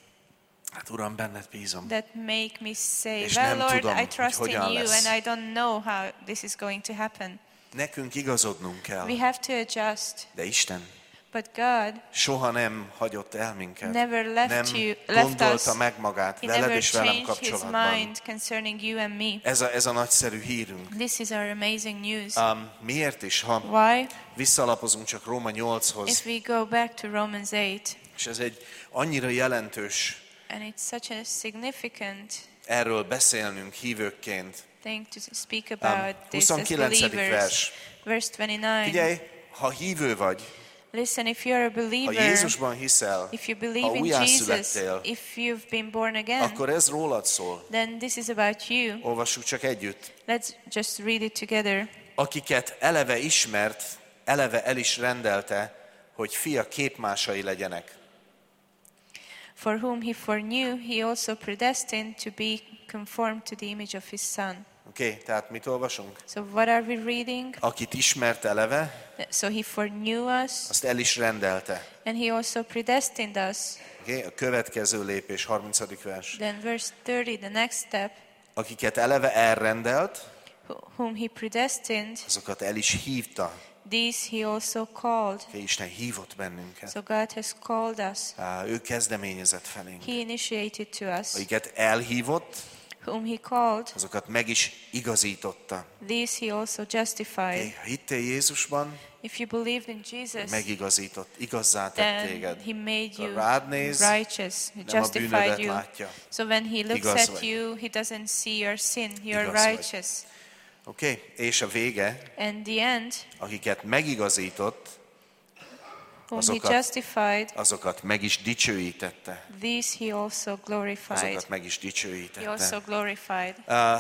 Hát Uram, benned bízom. that make me say, És well, nem Lord, tudom, I hogy trust in hogyan you lesz. and I don't know how this is going to happen. Nekünk igazodnunk kell, We have to adjust. de Isten But God soha nem hagyott el minket. never left Nem you, left gondolta us. meg magát He veled never és velem changed his kapcsolatban. mind concerning you and me. Ez a, ez a nagyszerű hírünk. This is our amazing news. Um, miért is, ha Why? visszalapozunk csak Róma nyolchoz, If we go back to Romans eight, és ez egy annyira jelentős and it's such a significant erről beszélnünk hívőkként. thing to speak about this as huszonkilencedik believers. vers. Verse twenty-nine. Figyelj, ha hívő vagy, Listen, if you're a ha believer, Jézusban hiszel, if you ha believe in Jesus, újjászülettél, if you've been born again, akkor ez rólad szól. then this is about you. Olvassuk csak együtt. Let's just read it together. Akiket eleve ismert, eleve el is rendelte, hogy fia képmásai legyenek. For whom he foreknew, he also predestined to be conformed to the image of his Son. Oké, okay, tehát mit olvasunk? So what are we reading? Akit ismert eleve, So he foreknew us, azt el is rendelte. and he also predestined us. Okay? A következő lépés, harmincadik vers. Then verse thirty, the next step, Akiket eleve elrendelt, wh- whom he predestined, azokat el is hívta. these he also called. Okay, Isten hívott bennünket. So God has called us. Á, ő kezdeményezett felénk. He initiated to us. Akiket elhívott, Whom he called, azokat meg is igazította. these he also justified. Okay, ha hittél Jézusban, If you believed in Jesus, megigazított, igazzá tett then téged. he made you rád néz, righteous, he nem a justified bűnödet you. látja. So when he looks Igaz at vagy. you, he doesn't see your sin, you're Igaz vagy. righteous. Oké, okay? És a vége, And the end, akiket megigazított, whom azokat- he justified, azokat meg is dicsőítette. these he also glorified. Azokat meg is He also dicsőítette. glorified. Uh,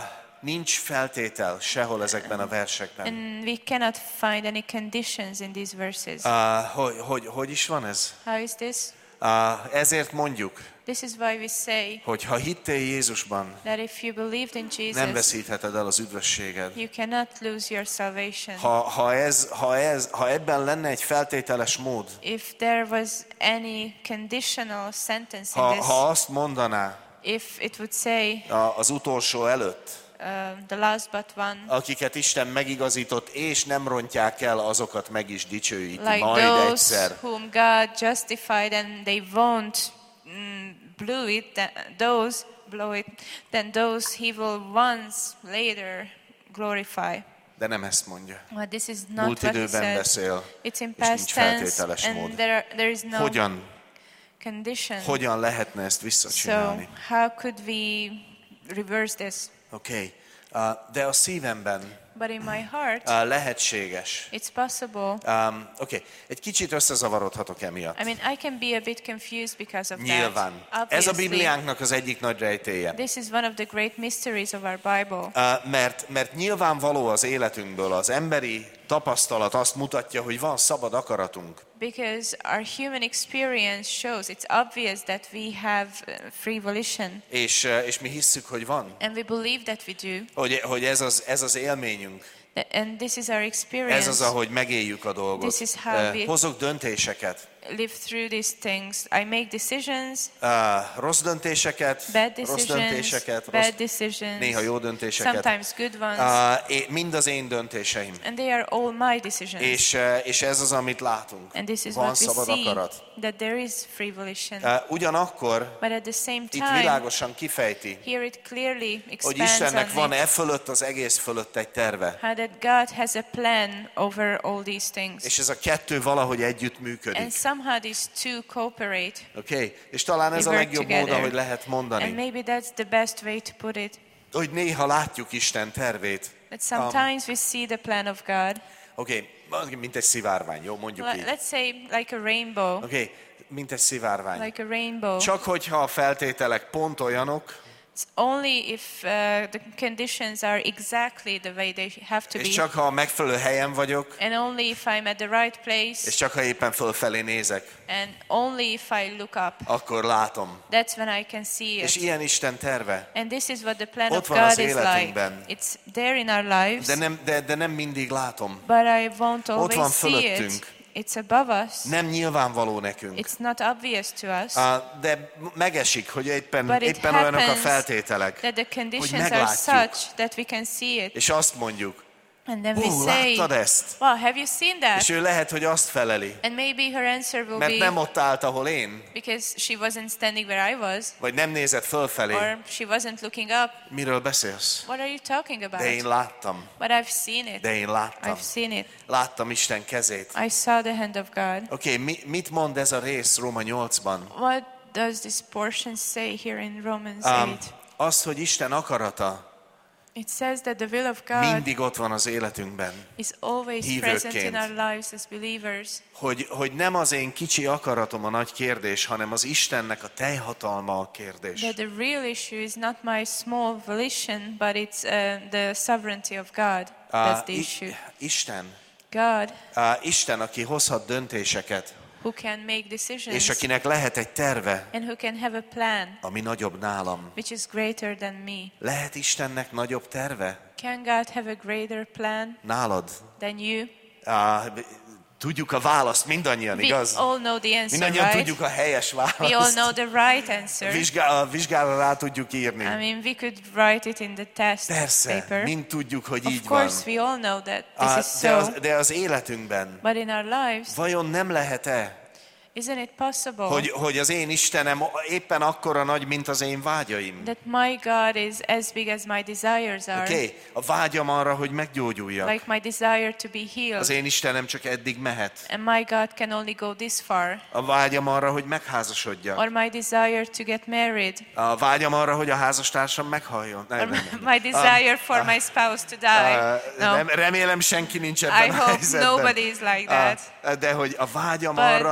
nincs feltétel sehol ezekben a versekben. And we cannot find any conditions in these verses. Uh, hogy, hogy, hogy is van ez? How is this? Uh, ezért mondjuk, This is why we say hogy ha hittél Jézusban, that if you believed in nem Jesus, veszítheted el az üdvösséged. you cannot lose your salvation. Ha, ha, ez, ha, ez, ha ebben lenne egy feltételes mód, If there was any conditional sentence in ha, this, ha azt mondaná if it would say a- az utolsó előtt, uh, the last but one, akiket Isten megigazított, és nem rontják el, azokat meg is dicsőíti like majd those egyszer. whom God justified and they won't mm, blow it, th- those blow it, then those he will once later glorify. De nem ezt mondja. But this is not Múlt what he időben said. beszél, It's in és past nincs tense, feltételes mód. and there, are, there is no Hogyan, condition. hogyan lehetne ezt So visszacsinálni? how could we reverse this? Oké, okay. uh, de a szívemben But in my heart, uh, lehetséges. it's possible. Um, Oké, okay. Egy kicsit összezavarodhatok emiatt. I mean, I can be a bit confused because of Nyilván. that. Ez a Obviously, Bibliánknak az egyik nagy rejtélye. this is one of the great mysteries of our Bible. Uh, mert, mert nyilvánvaló az életünkből, az emberi tapasztalat azt mutatja, hogy van szabad akaratunk. Because our human experience shows, it's obvious that we have uh, free volition. És, uh, és mi hisszük, hogy van. And we believe that we do. Hogy, hogy ez, az, ez az élményünk. Th- And this is our experience. Ez az, ahogy megéljük a dolgot. This is how Uh, we- Hozok döntéseket. Live through these things. I make decisions, Uh, rossz döntéseket, bad rossz decisions, döntéseket, bad rossz, decisions, néha jó döntéseket. sometimes good ones. Uh, é- mind az én döntéseim. And they are all my decisions. És, uh, és ez az, amit látunk. And this is Van what we szabad see, akarat. that there is free volition. Uh, ugyanakkor But at the same itt time, világosan kifejti, here it clearly hogy expands Istennek on van it, e fölött, az egész fölött egy terve. how that God has a plan over all these things. És ez a kettő valahogy együtt And működik. somehow these two cooperate. Oké? Okay? És talán ez a We work legjobb mód, together. ahogy lehet And mondani, maybe that's the best way to put it. hogy néha látjuk Isten tervét. That sometimes we see the plan of God. Oké, okay, mint egy szivárvány, jó, mondjuk L- így. Let's say like a rainbow. Oké, okay, mint egy szivárvány. Like a rainbow. Csak hogyha a feltételek pont olyanok, It's only if uh, the conditions are exactly the way they have to és be. csak ha a megfelelő helyen vagyok, And only if I'm at the right place. és csak ha éppen fölfelé nézek, And only if I look up. akkor látom. That's when I can see És it. ilyen Isten terve. And this is what the plan Ott of van az God is like. életünkben. It's there in our lives. De nem, de, de nem mindig látom. But I won't van always see fölöttünk. it. It's above us. Nem nyilvánvaló nekünk. It's not obvious to us. Ah, de megesik, hogy éppen, But it éppen olyanok a happens feltételek, that the hogy conditions are meglátjuk, such that we can see it. és azt mondjuk, And then we hú, say, láttad ezt? wow, have you seen that? És ő lehet, hogy azt feleli, And maybe her answer will mert nem be, ott állt, ahol én, because she wasn't standing where I was, vagy nem nézett fölfelé. or she wasn't looking up. Miről beszélsz? What are you talking about? De én láttam, But I've seen it. de én láttam. I've seen it. Láttam Isten kezét. I saw the hand of God. Oké, okay, mi, mit mond ez a rész Róma nyolcban? What does this portion say here in Romans Um, eight? az, hogy Isten akarata It says that the will of God mindig ott van az életünkben. is always hívőként. present in our lives as believers. Hogy, hogy nem az én kicsi akaratom a nagy kérdés, hanem az Istennek a teljhatalma a kérdés. That the real issue is not my small volition, but it's uh, the sovereignty of God. That's Ah, the I- issue. Isten, God, ah, Isten, aki hozhat döntéseket, who can make decisions és akinek lehet egy terve, and who can have a plan ami nagyobb nálam. which is greater than me. Lehet Istennek nagyobb terve? Can God have a greater plan Nálad? than you? Ah, tudjuk a választ mindannyian, We igaz? all know the answer, Mindannyian right? tudjuk a helyes We all választ. know the right answer. Vizsgál, a vizsgára rá tudjuk írni. I mean, we could write it in the test Persze, paper. mind tudjuk, hogy Of így van. course, we all know that this Ah, is de, so. az, de az életünkben But in our lives, vajon nem lehet-e, isn't it possible hogy, hogy az én Istenem éppen akkora nagy, mint az én vágyaim? that my God is as big as my desires are? Oké, okay. A vágyam arra, hogy meggyógyuljak. Like my desire to be Az healed. én Istenem csak eddig mehet. And my God can only go this far. A vágyam arra, hogy megházasodjak. Or my desire to get married. A vágyam arra, hogy a házastársam meghalljon. Nem, Or nem, nem. my desire for my spouse to die. Ah, No. nem, remélem senki nincs I ebben a hope helyzetben. nobody is like that. Ah, de hogy a vágyam But arra, my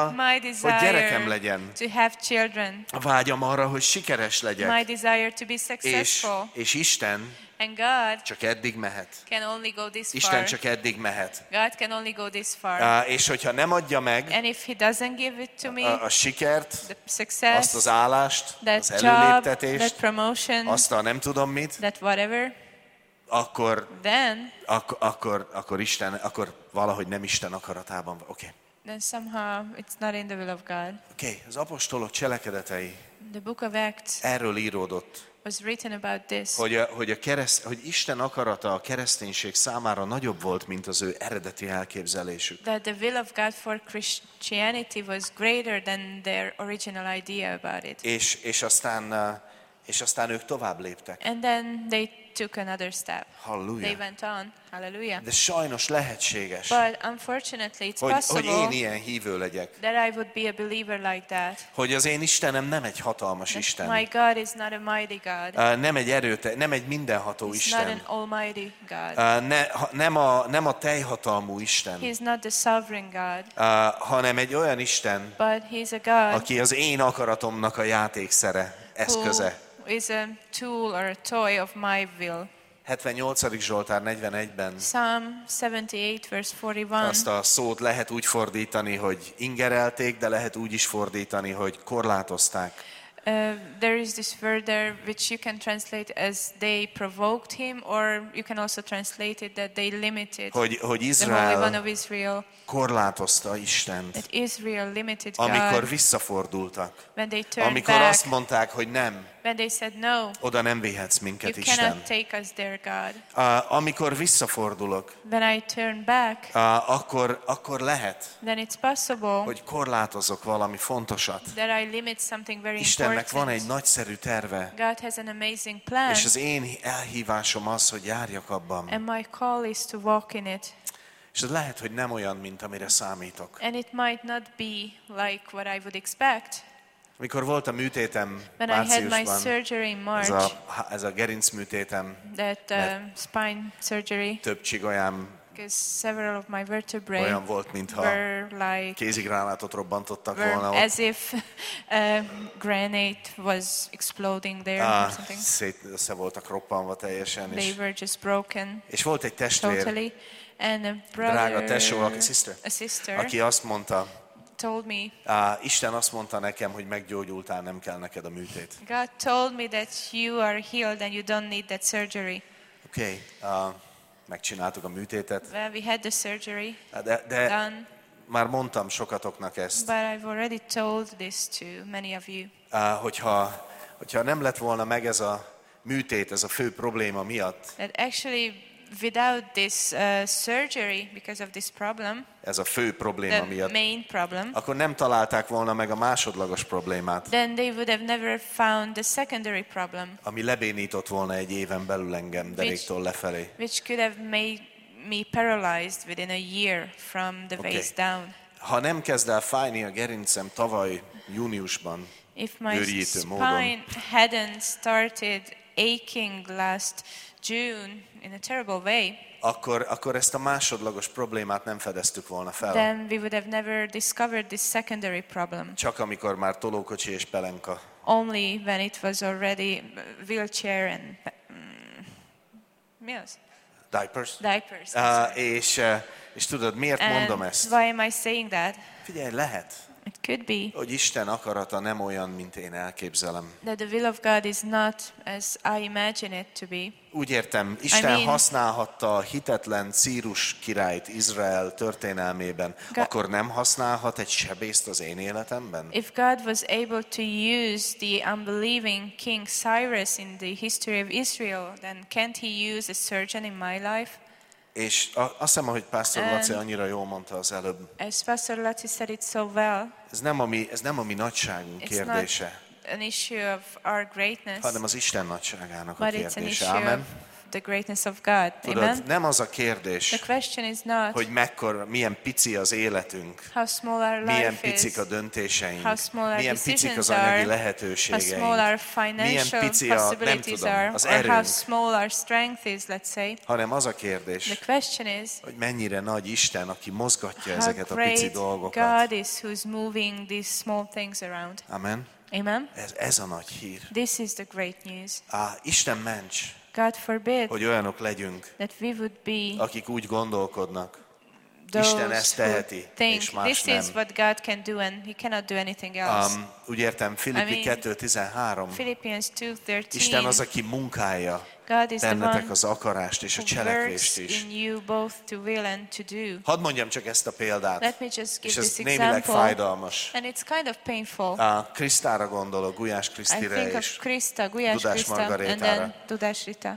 desire gyerekem legyen. to have children. A vágyam arra, hogy sikeres My legyek. desire to be És, successful. és Isten And God csak eddig mehet. can only go this Isten far. csak eddig mehet. God can only go this far. Uh, és hogyha nem adja meg And if He doesn't give it to me, a, a sikert, the success, azt az állást, that az job, that előléptetést, promotion, azt a nem tudom mit, that whatever, akkor, then, akkor, akkor, akkor Isten, akkor valahogy nem Isten akaratában van. Oké. Okay. then somehow it's not in the will of God. Oké, okay. Az apostolok cselekedetei The book of Acts erről íródott, was written about this. hogy, a, hogy, a kereszt, hogy Isten akarata a kereszténység számára nagyobb volt, mint az ő eredeti elképzelésük. That the will of God for Christianity was greater than their original idea about it. És, és, aztán, és aztán ők tovább léptek. And then they took another step. Halleluja. They went on. Hallelujah. De sajnos lehetséges, But unfortunately, it's hogy, hogy possible én ilyen hívő legyek. that I would be a believer like that. Hogy az én Istenem nem egy hatalmas That Isten. my God is not a mighty God. Uh, nem egy erőte, nem egy mindenható He's not Isten. an almighty God. Uh, ne, ha, nem, a, nem a teljhatalmú Isten, He's not the sovereign God. uh, hanem egy olyan Isten, But He's a God aki az én akaratomnak a játékszere, eszköze. who is a tool or a toy of my will. hetvennyolcadik Zsoltár negyvenegyben Psalm seventy-eight verse forty-one. azt a szót lehet úgy fordítani, hogy ingerelték, de lehet úgy is fordítani, hogy korlátozták. Uh, there is this word there which you can translate as they provoked him, or you can also translate it that they limited Hogy, hogy the Holy One Izrael of Israel. korlátozta Istent, That Israel limited amikor God visszafordultak. when they turned Amikor back, azt mondták, hogy nem, when they said no, oda nem vihetsz you minket, cannot Isten. take us there, God. Uh, amikor visszafordulok, When I turn back, uh, akkor, akkor lehet, then it's possible hogy korlátozok valami fontosat. that I limit something very Istennek van egy important. nagyszerű terve, God has an amazing plan, és az én elhívásom az, hogy járjak abban. and my call is to walk in it. És ez lehet, hogy nem olyan, mint amire számítok. And it might not be like what I would expect. Amikor volt a műtétem When I had my márciusban, surgery in ez March, a, ez a gerincműtétem, that uh, spine surgery, több csigolyám because several of my vertebrae olyan volt, mintha were like kézigránátot robbantottak were volna as ott. if a granite was exploding there or Ah, something. szét össze voltak roppanva teljesen. They És, were just broken és volt egy testvér, totally. And a drága brother, tesó, a sister, a sister aki azt mondta, told me, ah, Isten azt mondta nekem, hogy meggyógyultál, nem kell neked a műtét. God told me that you are healed and you don't need that surgery. Oké, okay, uh, megcsináltuk a műtétet, Well, we had the surgery de, de done, már mondtam sokatoknak ezt, but I've already told this to many of you. uh, hogyha, hogyha nem lett volna meg ez a műtét, ez a fő probléma miatt, That actually, without this uh, surgery, because of this problem, ez a fő probléma the miatt, main problem, akkor nem találták volna meg a másodlagos problémát, then they would have never found the secondary problem, ami lebénított volna egy éven belül engem deréktől lefelé. which could have made me paralyzed within a year from the Okay. waist down. Ha nem kezd el fájni a gerincem tavaly júniusban, If my őrjítő módon, spine hadn't started aching last June in a terrible way, akkor, akkor ezt a másodlagos problémát nem fedeztük volna fel. then we would have never discovered this secondary problem. Csak amikor már tolókocsi és pelenka. Only when it was already wheelchair and mm, mi az? Diapers. Diapers. Uh, és, uh, és tudod, miért mondom And ezt? why am I saying that? Figyelj, lehet, It could be hogy Isten akarata nem olyan, mint én elképzelem. that the will of God is not as I imagine it to be. Úgy értem, Isten I mean- használhatta a hitetlen Círus királyt Izrael történelmében, God- akkor nem használhat egy sebészt az én életemben? If God was able to use the unbelieving King Cyrus in the history of Israel, then can't he use a surgeon in my life? És a- azt hiszem, hogy Pásztor And- Laci annyira jól mondta az előbb, As Pastor Lati said it so well, ez nem a mi, ez nem a mi nagyságunk it's kérdése, not an issue of our greatness, hanem az Isten nagyságának a but it's an kérdése. issue Amen. of the greatness of God. Tudod, Amen? nem az a kérdés, The question is not hogy mekkora, milyen pici az életünk, how small our milyen life is, picik a döntéseink, how small our milyen picik decisions az anyagi are, how lehetőségeink, small our milyen financial pici a, nem possibilities tudom, are, az or how erőnk, small our strength is, let's say. hanem az a kérdés, The question is, hogy mennyire nagy Isten, aki mozgatja how ezeket a pici great dolgokat. God is who's moving these small things around. Amen. Amen? Ez, ez a nagy hír. This is the great news. Á, Isten ments, God forbid hogy olyanok legyünk, that we would be akik úgy gondolkodnak, those Isten ezt who teheti, think és más this is nem. what God can do and He cannot do anything else. Um, úgy értem, Filippi I mean, kettő tizenhárom, Philippians two Isten thirteen. az, aki munkálja God is the bennetek one az akarást és a who cselekvést works is. in you both to will and to do. Hadd mondjam csak ezt a példát, Let me just és give ez this némileg example. fájdalmas. And it's kind of painful. A Krisztára gondolok, Gulyás I Krisztire think of és Krista, Gulyás Dudás Krista, and Margarétára. then Dudás Rita.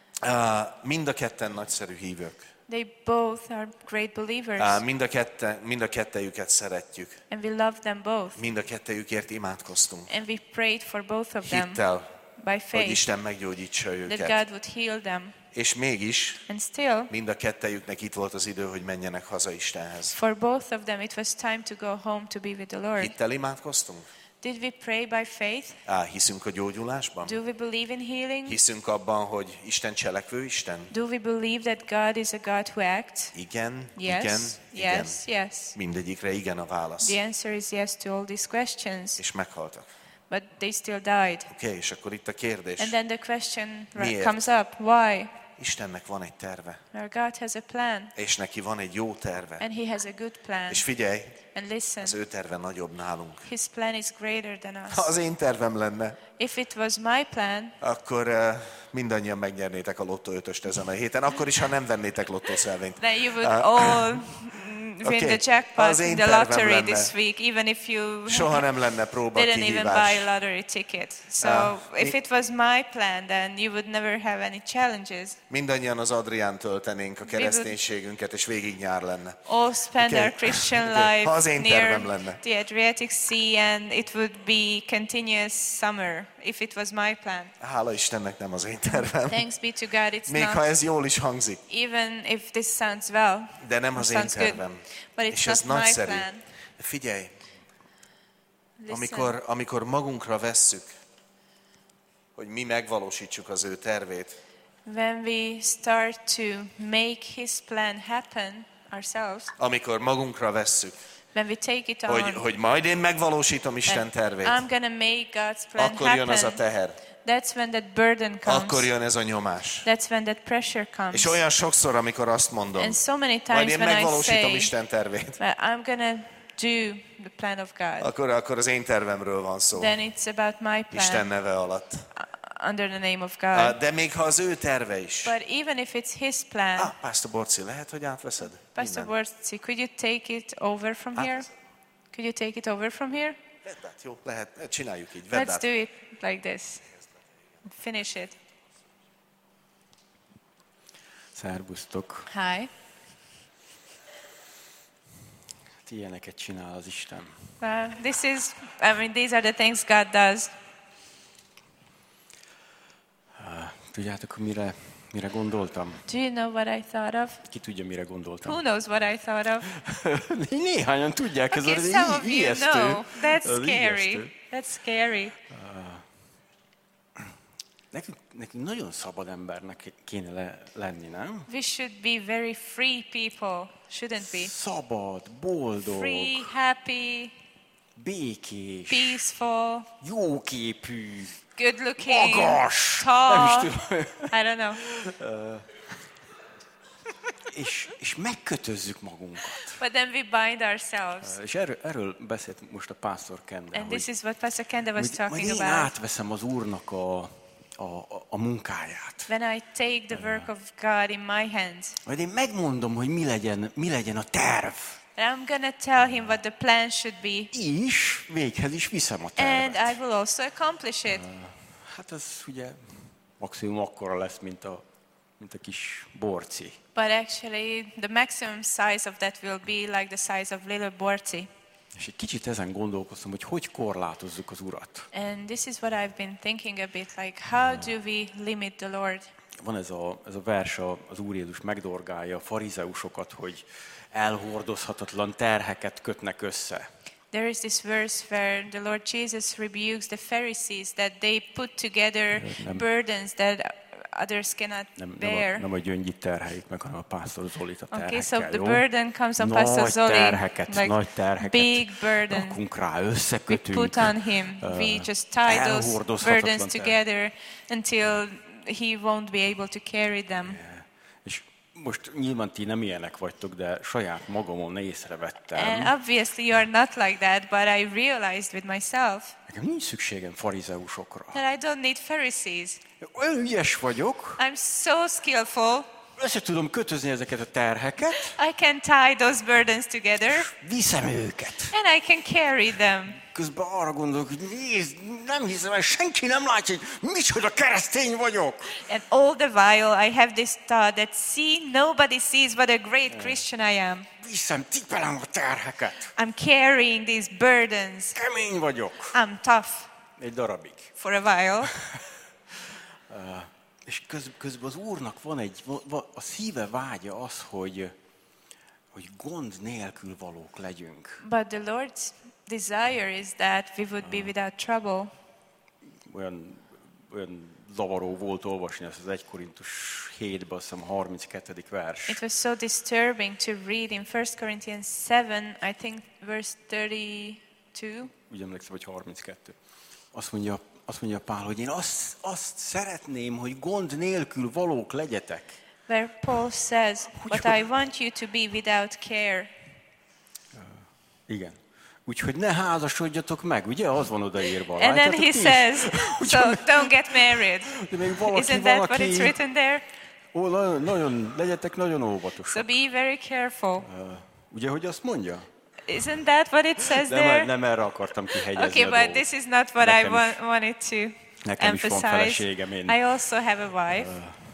Uh, mind a ketten nagyszerű hívők. They both are great believers, Uh, mind, a kette, mind a kettejüket szeretjük. and we love them both. Mind a kettejükért imádkoztunk. And we prayed for both of them Hittel, by hogy faith Isten meggyógyítsa that őket. God would heal them. És mégis And still, mind a kettejüknek itt volt az idő, hogy menjenek haza Istenhez. for both of them, it was time to go home to be with the Lord. Hittel imádkoztunk? Did we pray by faith? Á, hiszünk a gyógyulásban? Do we believe in healing? Hiszünk abban, hogy Isten cselekvő Isten? Do we believe that God is a God who acts? Igen, Yes, igen, igen. yes, yes. Mindegyikre igen a válasz. The answer is yes to all these questions, És meghaltak. but they still died. Oké, okay, és akkor itt a kérdés. And then the question ra- Miért? comes up, why? Istennek van egy terve, Well, God has a plan, és neki van egy jó terve. and He has a good plan. És figyelj, And listen, az ő terve nagyobb nálunk. His plan is greater than Ha us. az én tervem lenne, If it was my plan, akkor uh, mindannyian megnyernétek a lottó ötöst ezen a héten, akkor is, ha nem vennétek lottószelvényt. then you would all win Okay. the Az jackpot én in the tervem lottery lenne. this week, even if you Soha nem lenne próba didn't even buy kihívás. a lottery ticket. So Ah, if mi- it was my plan, then you would never have any challenges. Mindannyian az Adrián töltenénk a kereszténységünket, és végig nyár lenne. All spend Okay. our Christian Okay. life Ha az én near tervem lenne. the Adriatic Sea, and it would be continuous summer if it was my plan. Hála Istennek nem az én tervem. Thanks be to God, it's Még ha not. ez jól is hangzik, Even if this sounds well, de nem or az én sounds good, tervem. but És it's ez not my nagyszerű. plan. De figyelj, Listen, amikor, amikor magunkra vesszük, hogy mi megvalósítsuk az ő tervét, when we start to make His plan happen ourselves, amikor magunkra vesszük, when we take it hogy, on, hogy majd én megvalósítom Isten that tervét, I'm gonna make God's plan akkor jön az a happen, teher, that's when that burden comes. akkor jön ez a nyomás. That's when that pressure comes. És olyan sokszor, amikor azt mondom, And so many majd times én when I megvalósítom say, Isten tervét, well, I'm gonna do the plan of God, akkor, akkor az én tervemről van szó. then it's about my plan Isten neve alatt. uh, under the name of Ah, God. De még ha az ő terve is. But even if it's His plan, Ah, Pastor Borci, lehet, hogy átveszed? Pastor Innen. Borci, could you take it over from Ah. here? Could you take it over from here? Vedd át, jó, lehet, csináljuk így, vedd Let's át. do it like this. Finish it. Szerbusztok! Hi. Hát ilyeneket csinál az Isten. Well, this is, I mean, these are the things God does. Tudjátok, mire, mire gondoltam? Do you know what I thought of? Ki tudja, mire gondoltam? Who knows what I thought of? Néhányan tudják, ez Okay, az some of i- you ijesztő. know. That's Az scary. ijesztő. That's scary. Nekünk, nekünk nagyon szabad embernek kéne le, lenni, nem? We should be very free people, shouldn't we? Szabad, boldog, Free, happy, békés, peaceful, jóképű, good looking, magas. Nem tall. is tudom. I don't know. És, és megkötözzük magunkat. But then we bind ourselves. És erről, erről beszélt most a pásztor Kende, And hogy, this is what Pastor Kenda was hogy majd talking én about. átveszem az Úrnak a, a, a, a munkáját. When I take the work of God in my hands, Majd én megmondom, hogy mi legyen, mi legyen a terv. and I'm gonna tell Him what the plan should be, És véghez is viszem a and tervet. I will also accomplish it. Hát ez ugye maximum akkora lesz, mint a, mint a kis borci. But actually, the maximum size of that will be like the size of little Borci. És egy kicsit ezen gondolkoztam, hogy hogy korlátozzuk az Urat. And this is what I've been thinking a bit, like how do we limit the Lord? van ez a, ez a vers, a- az Úr Jézus megdorgálja a farizeusokat, hogy elhordozhatatlan terheket kötnek össze. There is this verse where the Lord Jesus rebukes the Pharisees that they put together Nem. burdens that others cannot Nem, nem, bear. a, nem a gyöngyit terheljük meg, hanem a pásztor Zolit a terhekkel, Okay, so the jó? burden comes on Pastor Nagy Zoli, terheket, like nagy terheket big burden. rakunk rá, We összekötünk. put on him. We uh, just tie those elhordozhatatlan burdens terhek. together until he won't be able to carry them. És most nyilván ti nem ilyenek vagytok, de saját magamon észrevettem. And obviously you are not like that, but I realized with myself Nekem nincs szükségem farizeusokra. that I don't need Pharisees. Olyan ügyes vagyok, I'm so skillful. össze tudom kötözni ezeket a terheket, I can tie those burdens together viszem őket. and I can carry them. Közben arra gondolok, hogy nézd, nem hiszem, hogy senki nem látja, hogy micsoda keresztény vagyok. And all the while I have this thought that see, nobody sees what a great Christian I am. Viszem, tipelem a terheket. I'm carrying these burdens. Kemény vagyok. I'm tough Egy darabig. for a while. És köz, közben az Úrnak van egy, va- va- a szíve vágya az, hogy, hogy gond nélkül valók legyünk. But the Lord's desire is that we would be without trouble. Olyan, olyan zavaró volt olvasni ezt az egy Korintus hétben, azt hiszem a harminckettedik vers. It was so disturbing to read in First Corinthians seven, I think verse thirty-two. Úgy emlékszem, hogy harminckettő. Azt mondja, azt mondja Pál, hogy én azt, azt szeretném, hogy gond nélkül valók legyetek. Where Paul says, but I want you to be without care. Igen. Úgyhogy ne házasodjatok meg, ugye? Az van odaírva. And then Látjátok he ti is? says, so don't get married. De még valaki, Isn't that what valaki, it's written there? Ó, nagyon, nagyon, legyetek nagyon óvatosak. So be very careful. Ugye, hogy azt mondja? Isn't that what it says Nem, there? nem erre akartam kihegyezni Okay, a but dolgot. this is not what I Nekem is- wa- wanted to Nekem is van emphasize. feleségem, én- I also have a wife.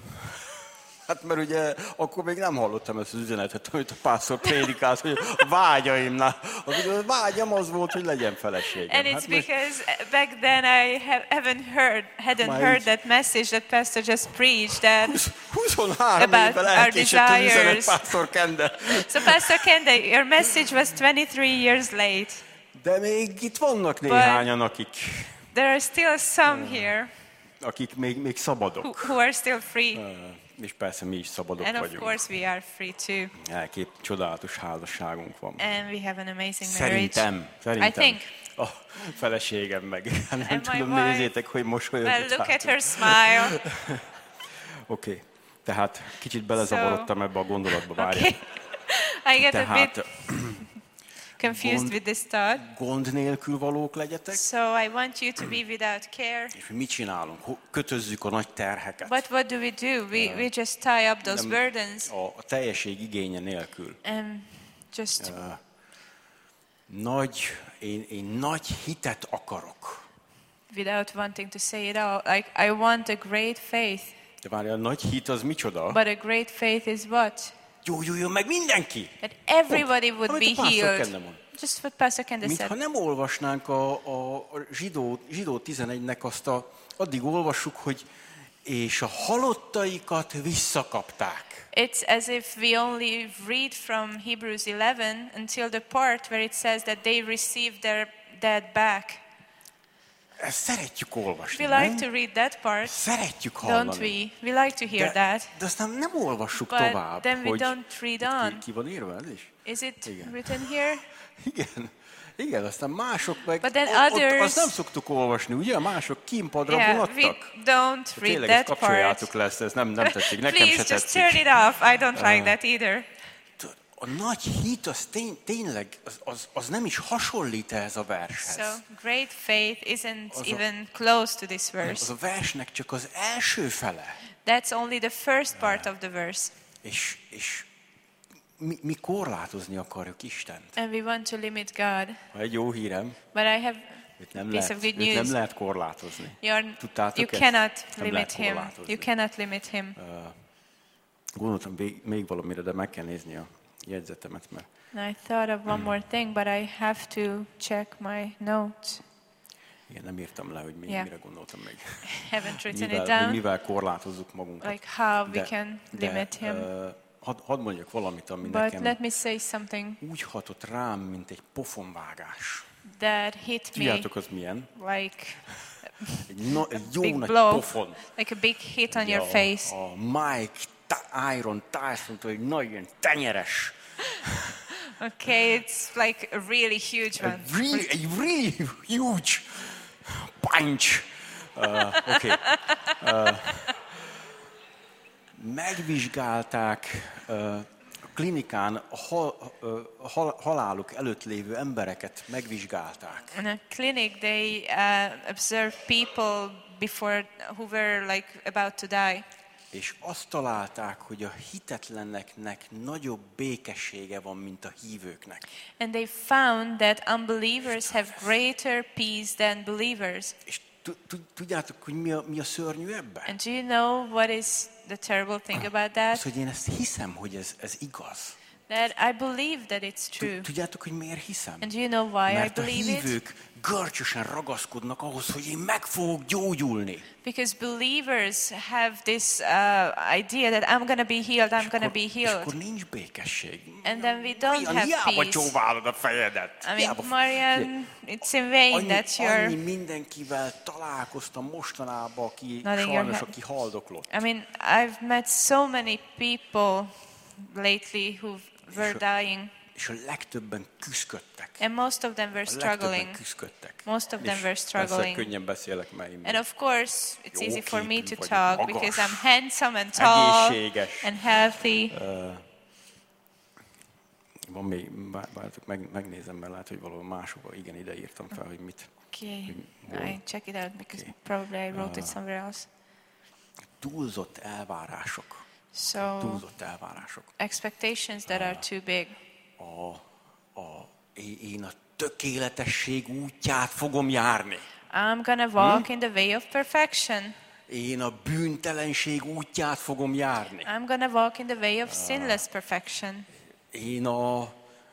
Hát mert ugye akkor még nem hallottam ezt az üzenetet, amit a pásztor prédikált, hogy a vágyaimnál. A vágyam az volt, hogy legyen feleségem. And it's Hát most because back then I ha- haven't heard, hadn't Már heard így- that message that Pastor just preached. That huszonhárom about évvel our elkésett az üzenet, desires. pásztor Kende. so, Pastor Kenda, your message was twenty-three years late. De még itt vannak néhányan, akik, There are still some here akik még, még who, szabadok. who are still free, És persze mi is szabadok and of vagyunk. course we are free too. Elkép csodálatos házasságunk van. And we have an amazing marriage. Szerintem, szerintem. I think. A feleségem meg. Nem And my tudom, wife- nézzétek, hogy mosolyog. Well, ott look at hátul. her smile. Oké, okay. Tehát kicsit belezavarodtam ebbe a gondolatba, várjál. Okay. I get a bit Tehát confused Gond- with this thought. gond nélkül valók legyetek, So I want you to be without care. és mi mit csinálunk? Ho- Kötözzük a nagy terheket. But what do we do? We, we just tie up those Nem- burdens A, a teljesség igénye nélkül. and just Nagy, én, én nagy hitet akarok. without wanting to say it all. Like, I want a great faith. De várjál, a nagy hit az micsoda? But a great faith is what? Gyógyuljon meg mindenki! That everybody would Amit be a pásztor healed. Kende mond. Just what Pastor Kenda Mintha said. nem olvasnánk a, a, a zsidó, zsidó tizenegynek azt a, addig olvassuk, hogy és a halottaikat visszakapták. It's as if we only read from Hebrews eleven until the part where it says that they received their dead back. Ezt szeretjük olvasni, We like nem? to read that part, Szeretjük don't hallani. we? We like to hear De, that. de aztán nem olvassuk But tovább, then we hogy don't read Itt on. ki, ki van írva ez is? Is it Igen. written here? Igen. Igen, aztán mások meg, But then ott, ott, others- azt nem szoktuk olvasni, ugye? A mások kínpadra Yeah, we vonattak. don't De read tényleg, ezt that kapcsoljátok part. le, ezt, ez nem, nem tetszik, nekem se Please just tetszik. turn it off. I don't like that either. A nagy hit az tény, tényleg, az, az, az nem is hasonlít ehhez a vershez. So great faith isn't Also- even close to this Az verse. a versnek csak az első fele. That's only the first part of the verse. És, és mi, mi korlátozni akarjuk Istent. And we want to limit God. Ha egy jó hírem, But I have őt nem, piece lehet, of good őt news. nem lehet korlátozni. You're, Tudtátok you ezt? cannot Nem limit lehet him. korlátozni. You cannot limit him. Gondoltam még, még valamire, de meg kell nézni a jegyzetemet, mert And I thought of one more thing, but I have to check my notes. Igen, nem írtam le, hogy mi, Yeah. mire gondoltam meg. Haven't written it Mivel, hogy down. mivel korlátozzuk magunkat. Like how we De, can de limit him. uh, hadd had mondjak valamit, ami But nekem let me say something úgy hatott rám, mint egy pofonvágás. that hit me Tudjátok, az milyen? like Egy, no, egy jó big nagy blow, pofon. like a big hit on your a, face. A Mike Ta- Iron Tyson, egy nagy ilyen tenyeres, Okay, it's like a really huge one. egy really, egy really huge punch. Uh, Oké. Okay. Uh, megvizsgálták uh, a klinikán a hal, uh, hal, haláluk előtt lévő embereket megvizsgálták. In a clinic, they uh, observed people before who were like about to die. És azt találták, hogy a hitetleneknek nagyobb békessége van, mint a hívőknek. And they found that unbelievers have greater peace than believers. És tudjátok, hogy mi a, mi a szörnyű ebben? And do you know what is the terrible thing about that? Az, hogy én ezt hiszem, hogy ez, ez igaz. That I believe that it's true. Tudjátok, hogy miért hiszem? And do you know why Mert I a believe it? hívők görcsösen ragaszkodnak ahhoz, hogy én meg fogok gyógyulni. Because believers have this uh, idea that I'm going to be healed, I'm going to be És healed. akkor nincs békesség. And then we don't Marian, have hiába peace. csóválod a fejedet. I mean, Hiába- Marian, it's in vain annyi, that annyi you're... mindenkivel találkoztam mostanában, aki Nodding your sajnos, head. aki haldoklott. I mean, I've met so many people lately who were dying, És a legtöbben küszködtek. and most of them were A legtöbben struggling. küszködtek. Most of them És were persze struggling. könnyen beszélek, mert én And of course, it's Jó easy for me képű to vagyok, talk magas, because I'm handsome and tall egészséges. and healthy. Van még, bár, bár, meg, megnézem, mert lehet, hogy valahol máshova, igen, ide írtam fel, hogy mit. Okay, Hol? I check it out because Okay. probably I wrote it somewhere else. Túlzott elvárások. So, Túlzott elvárások. expectations that are too big. A, a, én a tökéletesség útját fogom járni. I'm gonna walk in the way of perfection. Én a bűntelenség útját fogom járni. I'm gonna walk in the way of sinless perfection. Én a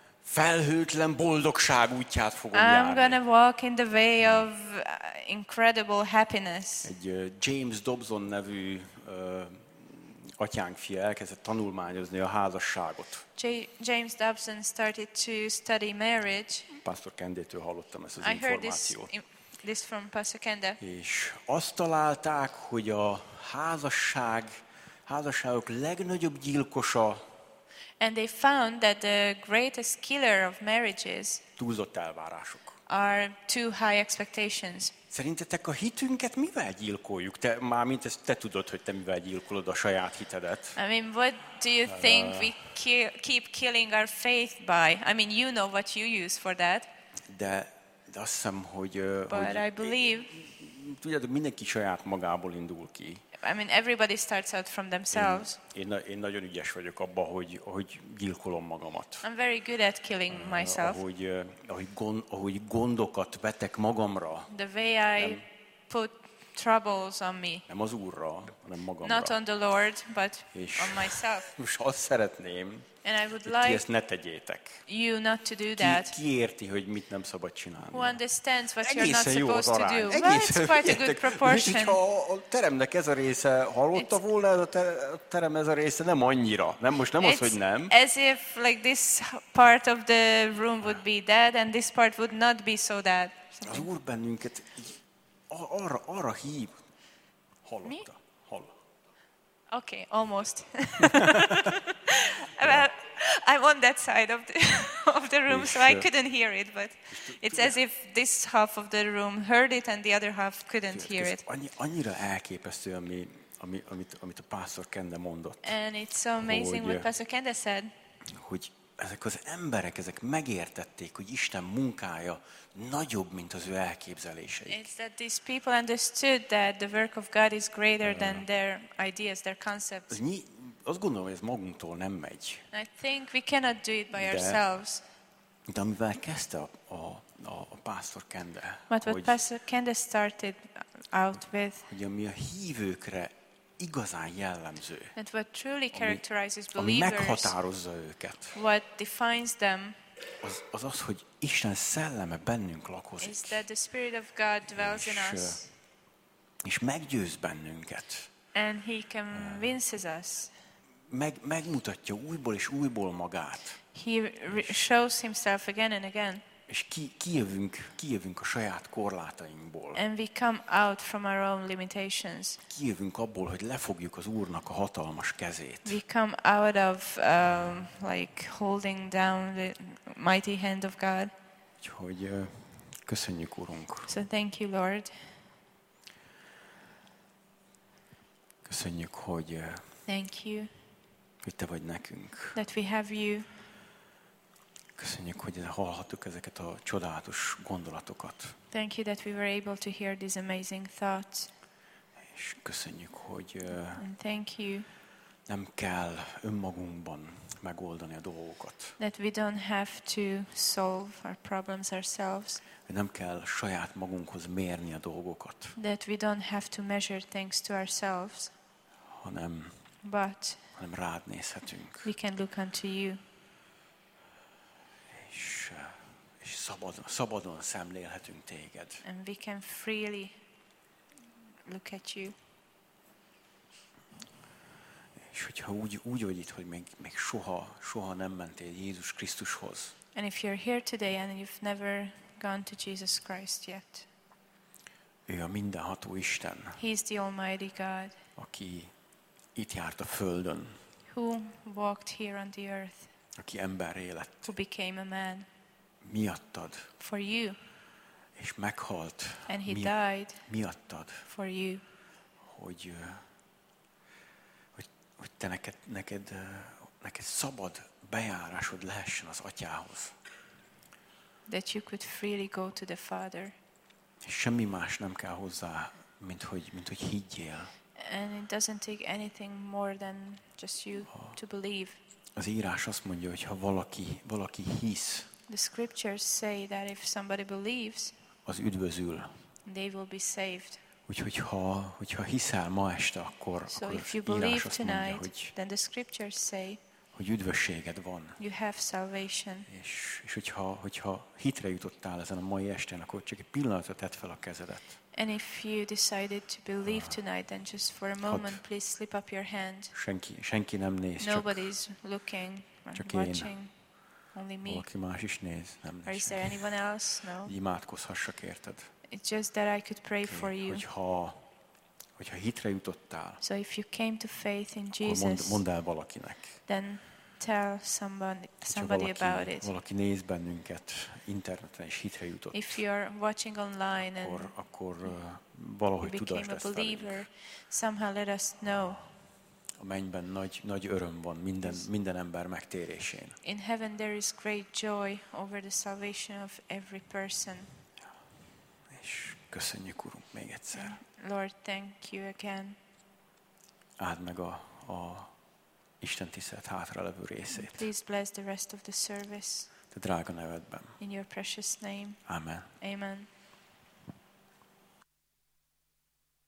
felhőtlen boldogság útját fogom I'm járni. gonna walk in the way of uh, incredible happiness. Egy uh, James Dobson nevű uh, atyánk fia elkezdett tanulmányozni a házasságot. J- James Dobson started to study marriage. Pastor Kendétől hallottam ezt az I heard this, információt. im- this from Pastor Kenda. És azt találták, hogy a házasság, házasságok legnagyobb gyilkosa And they found that the greatest killer of marriages túlzott elvárások. are too high expectations. Szerintetek a hitünket mivel gyilkoljuk? Te, mármint ezt te tudod, hogy te mivel gyilkolod a saját hitedet. I mean, what do you think we ki- keep killing our faith by? I mean, you know what you use for that, De, de azt hiszem, hogy, ö, but hogy I believe, tudjátok, mindenki saját magából indul ki. I mean, everybody starts out from themselves. Én, én, én nagyon ügyes vagyok abban, hogy, hogy gyilkolom magamat. I'm very good at killing myself. Ahogy, ö, ahogy, gond, ahogy gondokat vetek magamra, The way I put troubles on me, nem az Úrra, hanem magamra. not on the Lord, but És- on myself. Most azt szeretném, And I would hogy ti like ezt ne tegyétek. you not to do Ki, that. ki érti, hogy mit nem szabad csinálni? Who understands what you're not Egészen jó az supposed to arány. do? Well, it's Egészen, quite a good figyeljetek, proportion. mintha a teremnek ez a része hallotta volna, ez a te- a terem ez a része nem annyira. Nem, most nem az, hogy It's nem. as if like this part of the room would be dead and this part would not be so dead. Az Úr bennünket így a- arra, arra hív. Hallotta. Hall. Okay, almost. Well, I'm on that side of the, of the room, so I És, couldn't hear it, but it's as if this half of the room heard it and the other half couldn't hear Ez it. annyi, annyira elképesztő, ami, ami, amit, amit a pásztor Kende mondott, And it's so amazing Hogy, what uh, Pastor Kenda said. hogy ezek az emberek, ezek megértették, hogy Isten munkája nagyobb, mint az ő elképzeléseik. It's that these people understood that the work of God is greater than their ideas, their concepts. Ez nyi, azt gondolom, hogy ez magunktól nem megy. I think we cannot do it by De- ourselves. De amivel kezdte a, a, a, a pásztor Kende, But what hogy, Pastor Kenda started out with, hogy ami a hívőkre igazán jellemző, and what truly characterizes ami believers, meghatározza őket, what defines them, az az, az hogy Isten szelleme bennünk lakozik. is that the Spirit of God dwells in És, us, ö, és meggyőz bennünket. and He convinces us. Meg, megmutatja újból és újból magát. He re- shows Himself again and again, És ki, kijövünk, kijövünk a saját korlátainkból. and we come out from our own limitations. Kijövünk abból, hogy lefogjuk az Úrnak a hatalmas kezét. We come out of um, like holding down the mighty hand of God. Úgyhogy ö, köszönjük, Urunk. So thank you, Lord. Köszönjük, hogy, ö, Thank you hogy Te vagy nekünk. that we have you. Köszönjük, hogy hallhattuk ezeket a csodálatos gondolatokat. Thank you that we were able to hear these amazing thoughts. És köszönjük, hogy ö, And thank you nem kell önmagunkban megoldani a dolgokat. that we don't have to solve our problems ourselves. Hogy nem kell saját magunkhoz mérni a dolgokat, That we don't have to measure things to ourselves, hanem, but hanem rád nézhetünk. we can look unto you. És, ö, és szabadon, szabadon szemlélhetünk téged. And we can freely look at you. És hogyha úgy, úgy vagy itt, hogy még, még soha, soha nem mentél Jézus Krisztushoz, And if you're here today and you've never gone to Jesus Christ yet, ő a mindenható Isten, He's the Almighty God aki itt járt a földön, who walked here on the earth, aki emberré lett who became a man miattad, for you, és meghalt and He mi, died miattad, for you, hogy, ö, hogy, hogy te neked, neked, ö, neked szabad bejárásod lehessen az Atyához. that you could freely go to the Father. És semmi más nem kell hozzá, mint hogy, mint hogy higgyél. And it doesn't take anything more than just you to believe. Az írás azt mondja, hogy ha valaki, valaki hisz, The scriptures say that if somebody believes, az üdvözül. they will be saved. Úgyhogy ha, hogyha hiszel ma este, akkor, So akkor if you írás believe azt mondja, tonight, hogy, then the scriptures say hogy üdvösséged van. you have salvation. És, és hogyha, hogyha hitre jutottál ezen a mai estén, akkor csak egy pillanatra tedd fel a kezedet. And if you decided to believe tonight, then just for a moment, please slip up your hand. Senki, senki nem néz, csak Nobody's looking or Csak én. watching, only me. valaki más is néz. Nem Or néz is there senki. anyone else? No. Hogy imádkozhassak, érted? It's just that I could pray for you. Hogyha, hogyha hitre jutottál, So if you came to faith in akkor mond, Jesus, mondd el valakinek. then tell somebody, Hogyha somebody about valaki, it. valaki néz bennünket interneten és hitre jutott, If you're watching online akkor, and akkor uh, you valahogy tudasd became a ezt velünk. believer, somehow let us know. A mennyben nagy, nagy öröm van minden, minden ember megtérésén. In heaven there is great joy over the salvation of every person. És köszönjük, Urunk, még egyszer. Lord, thank you again. Áld meg a, a Isten tisztelet hátralevő részét. Please bless the rest of the service Te drága nevedben. in your precious name. Amen. Amen.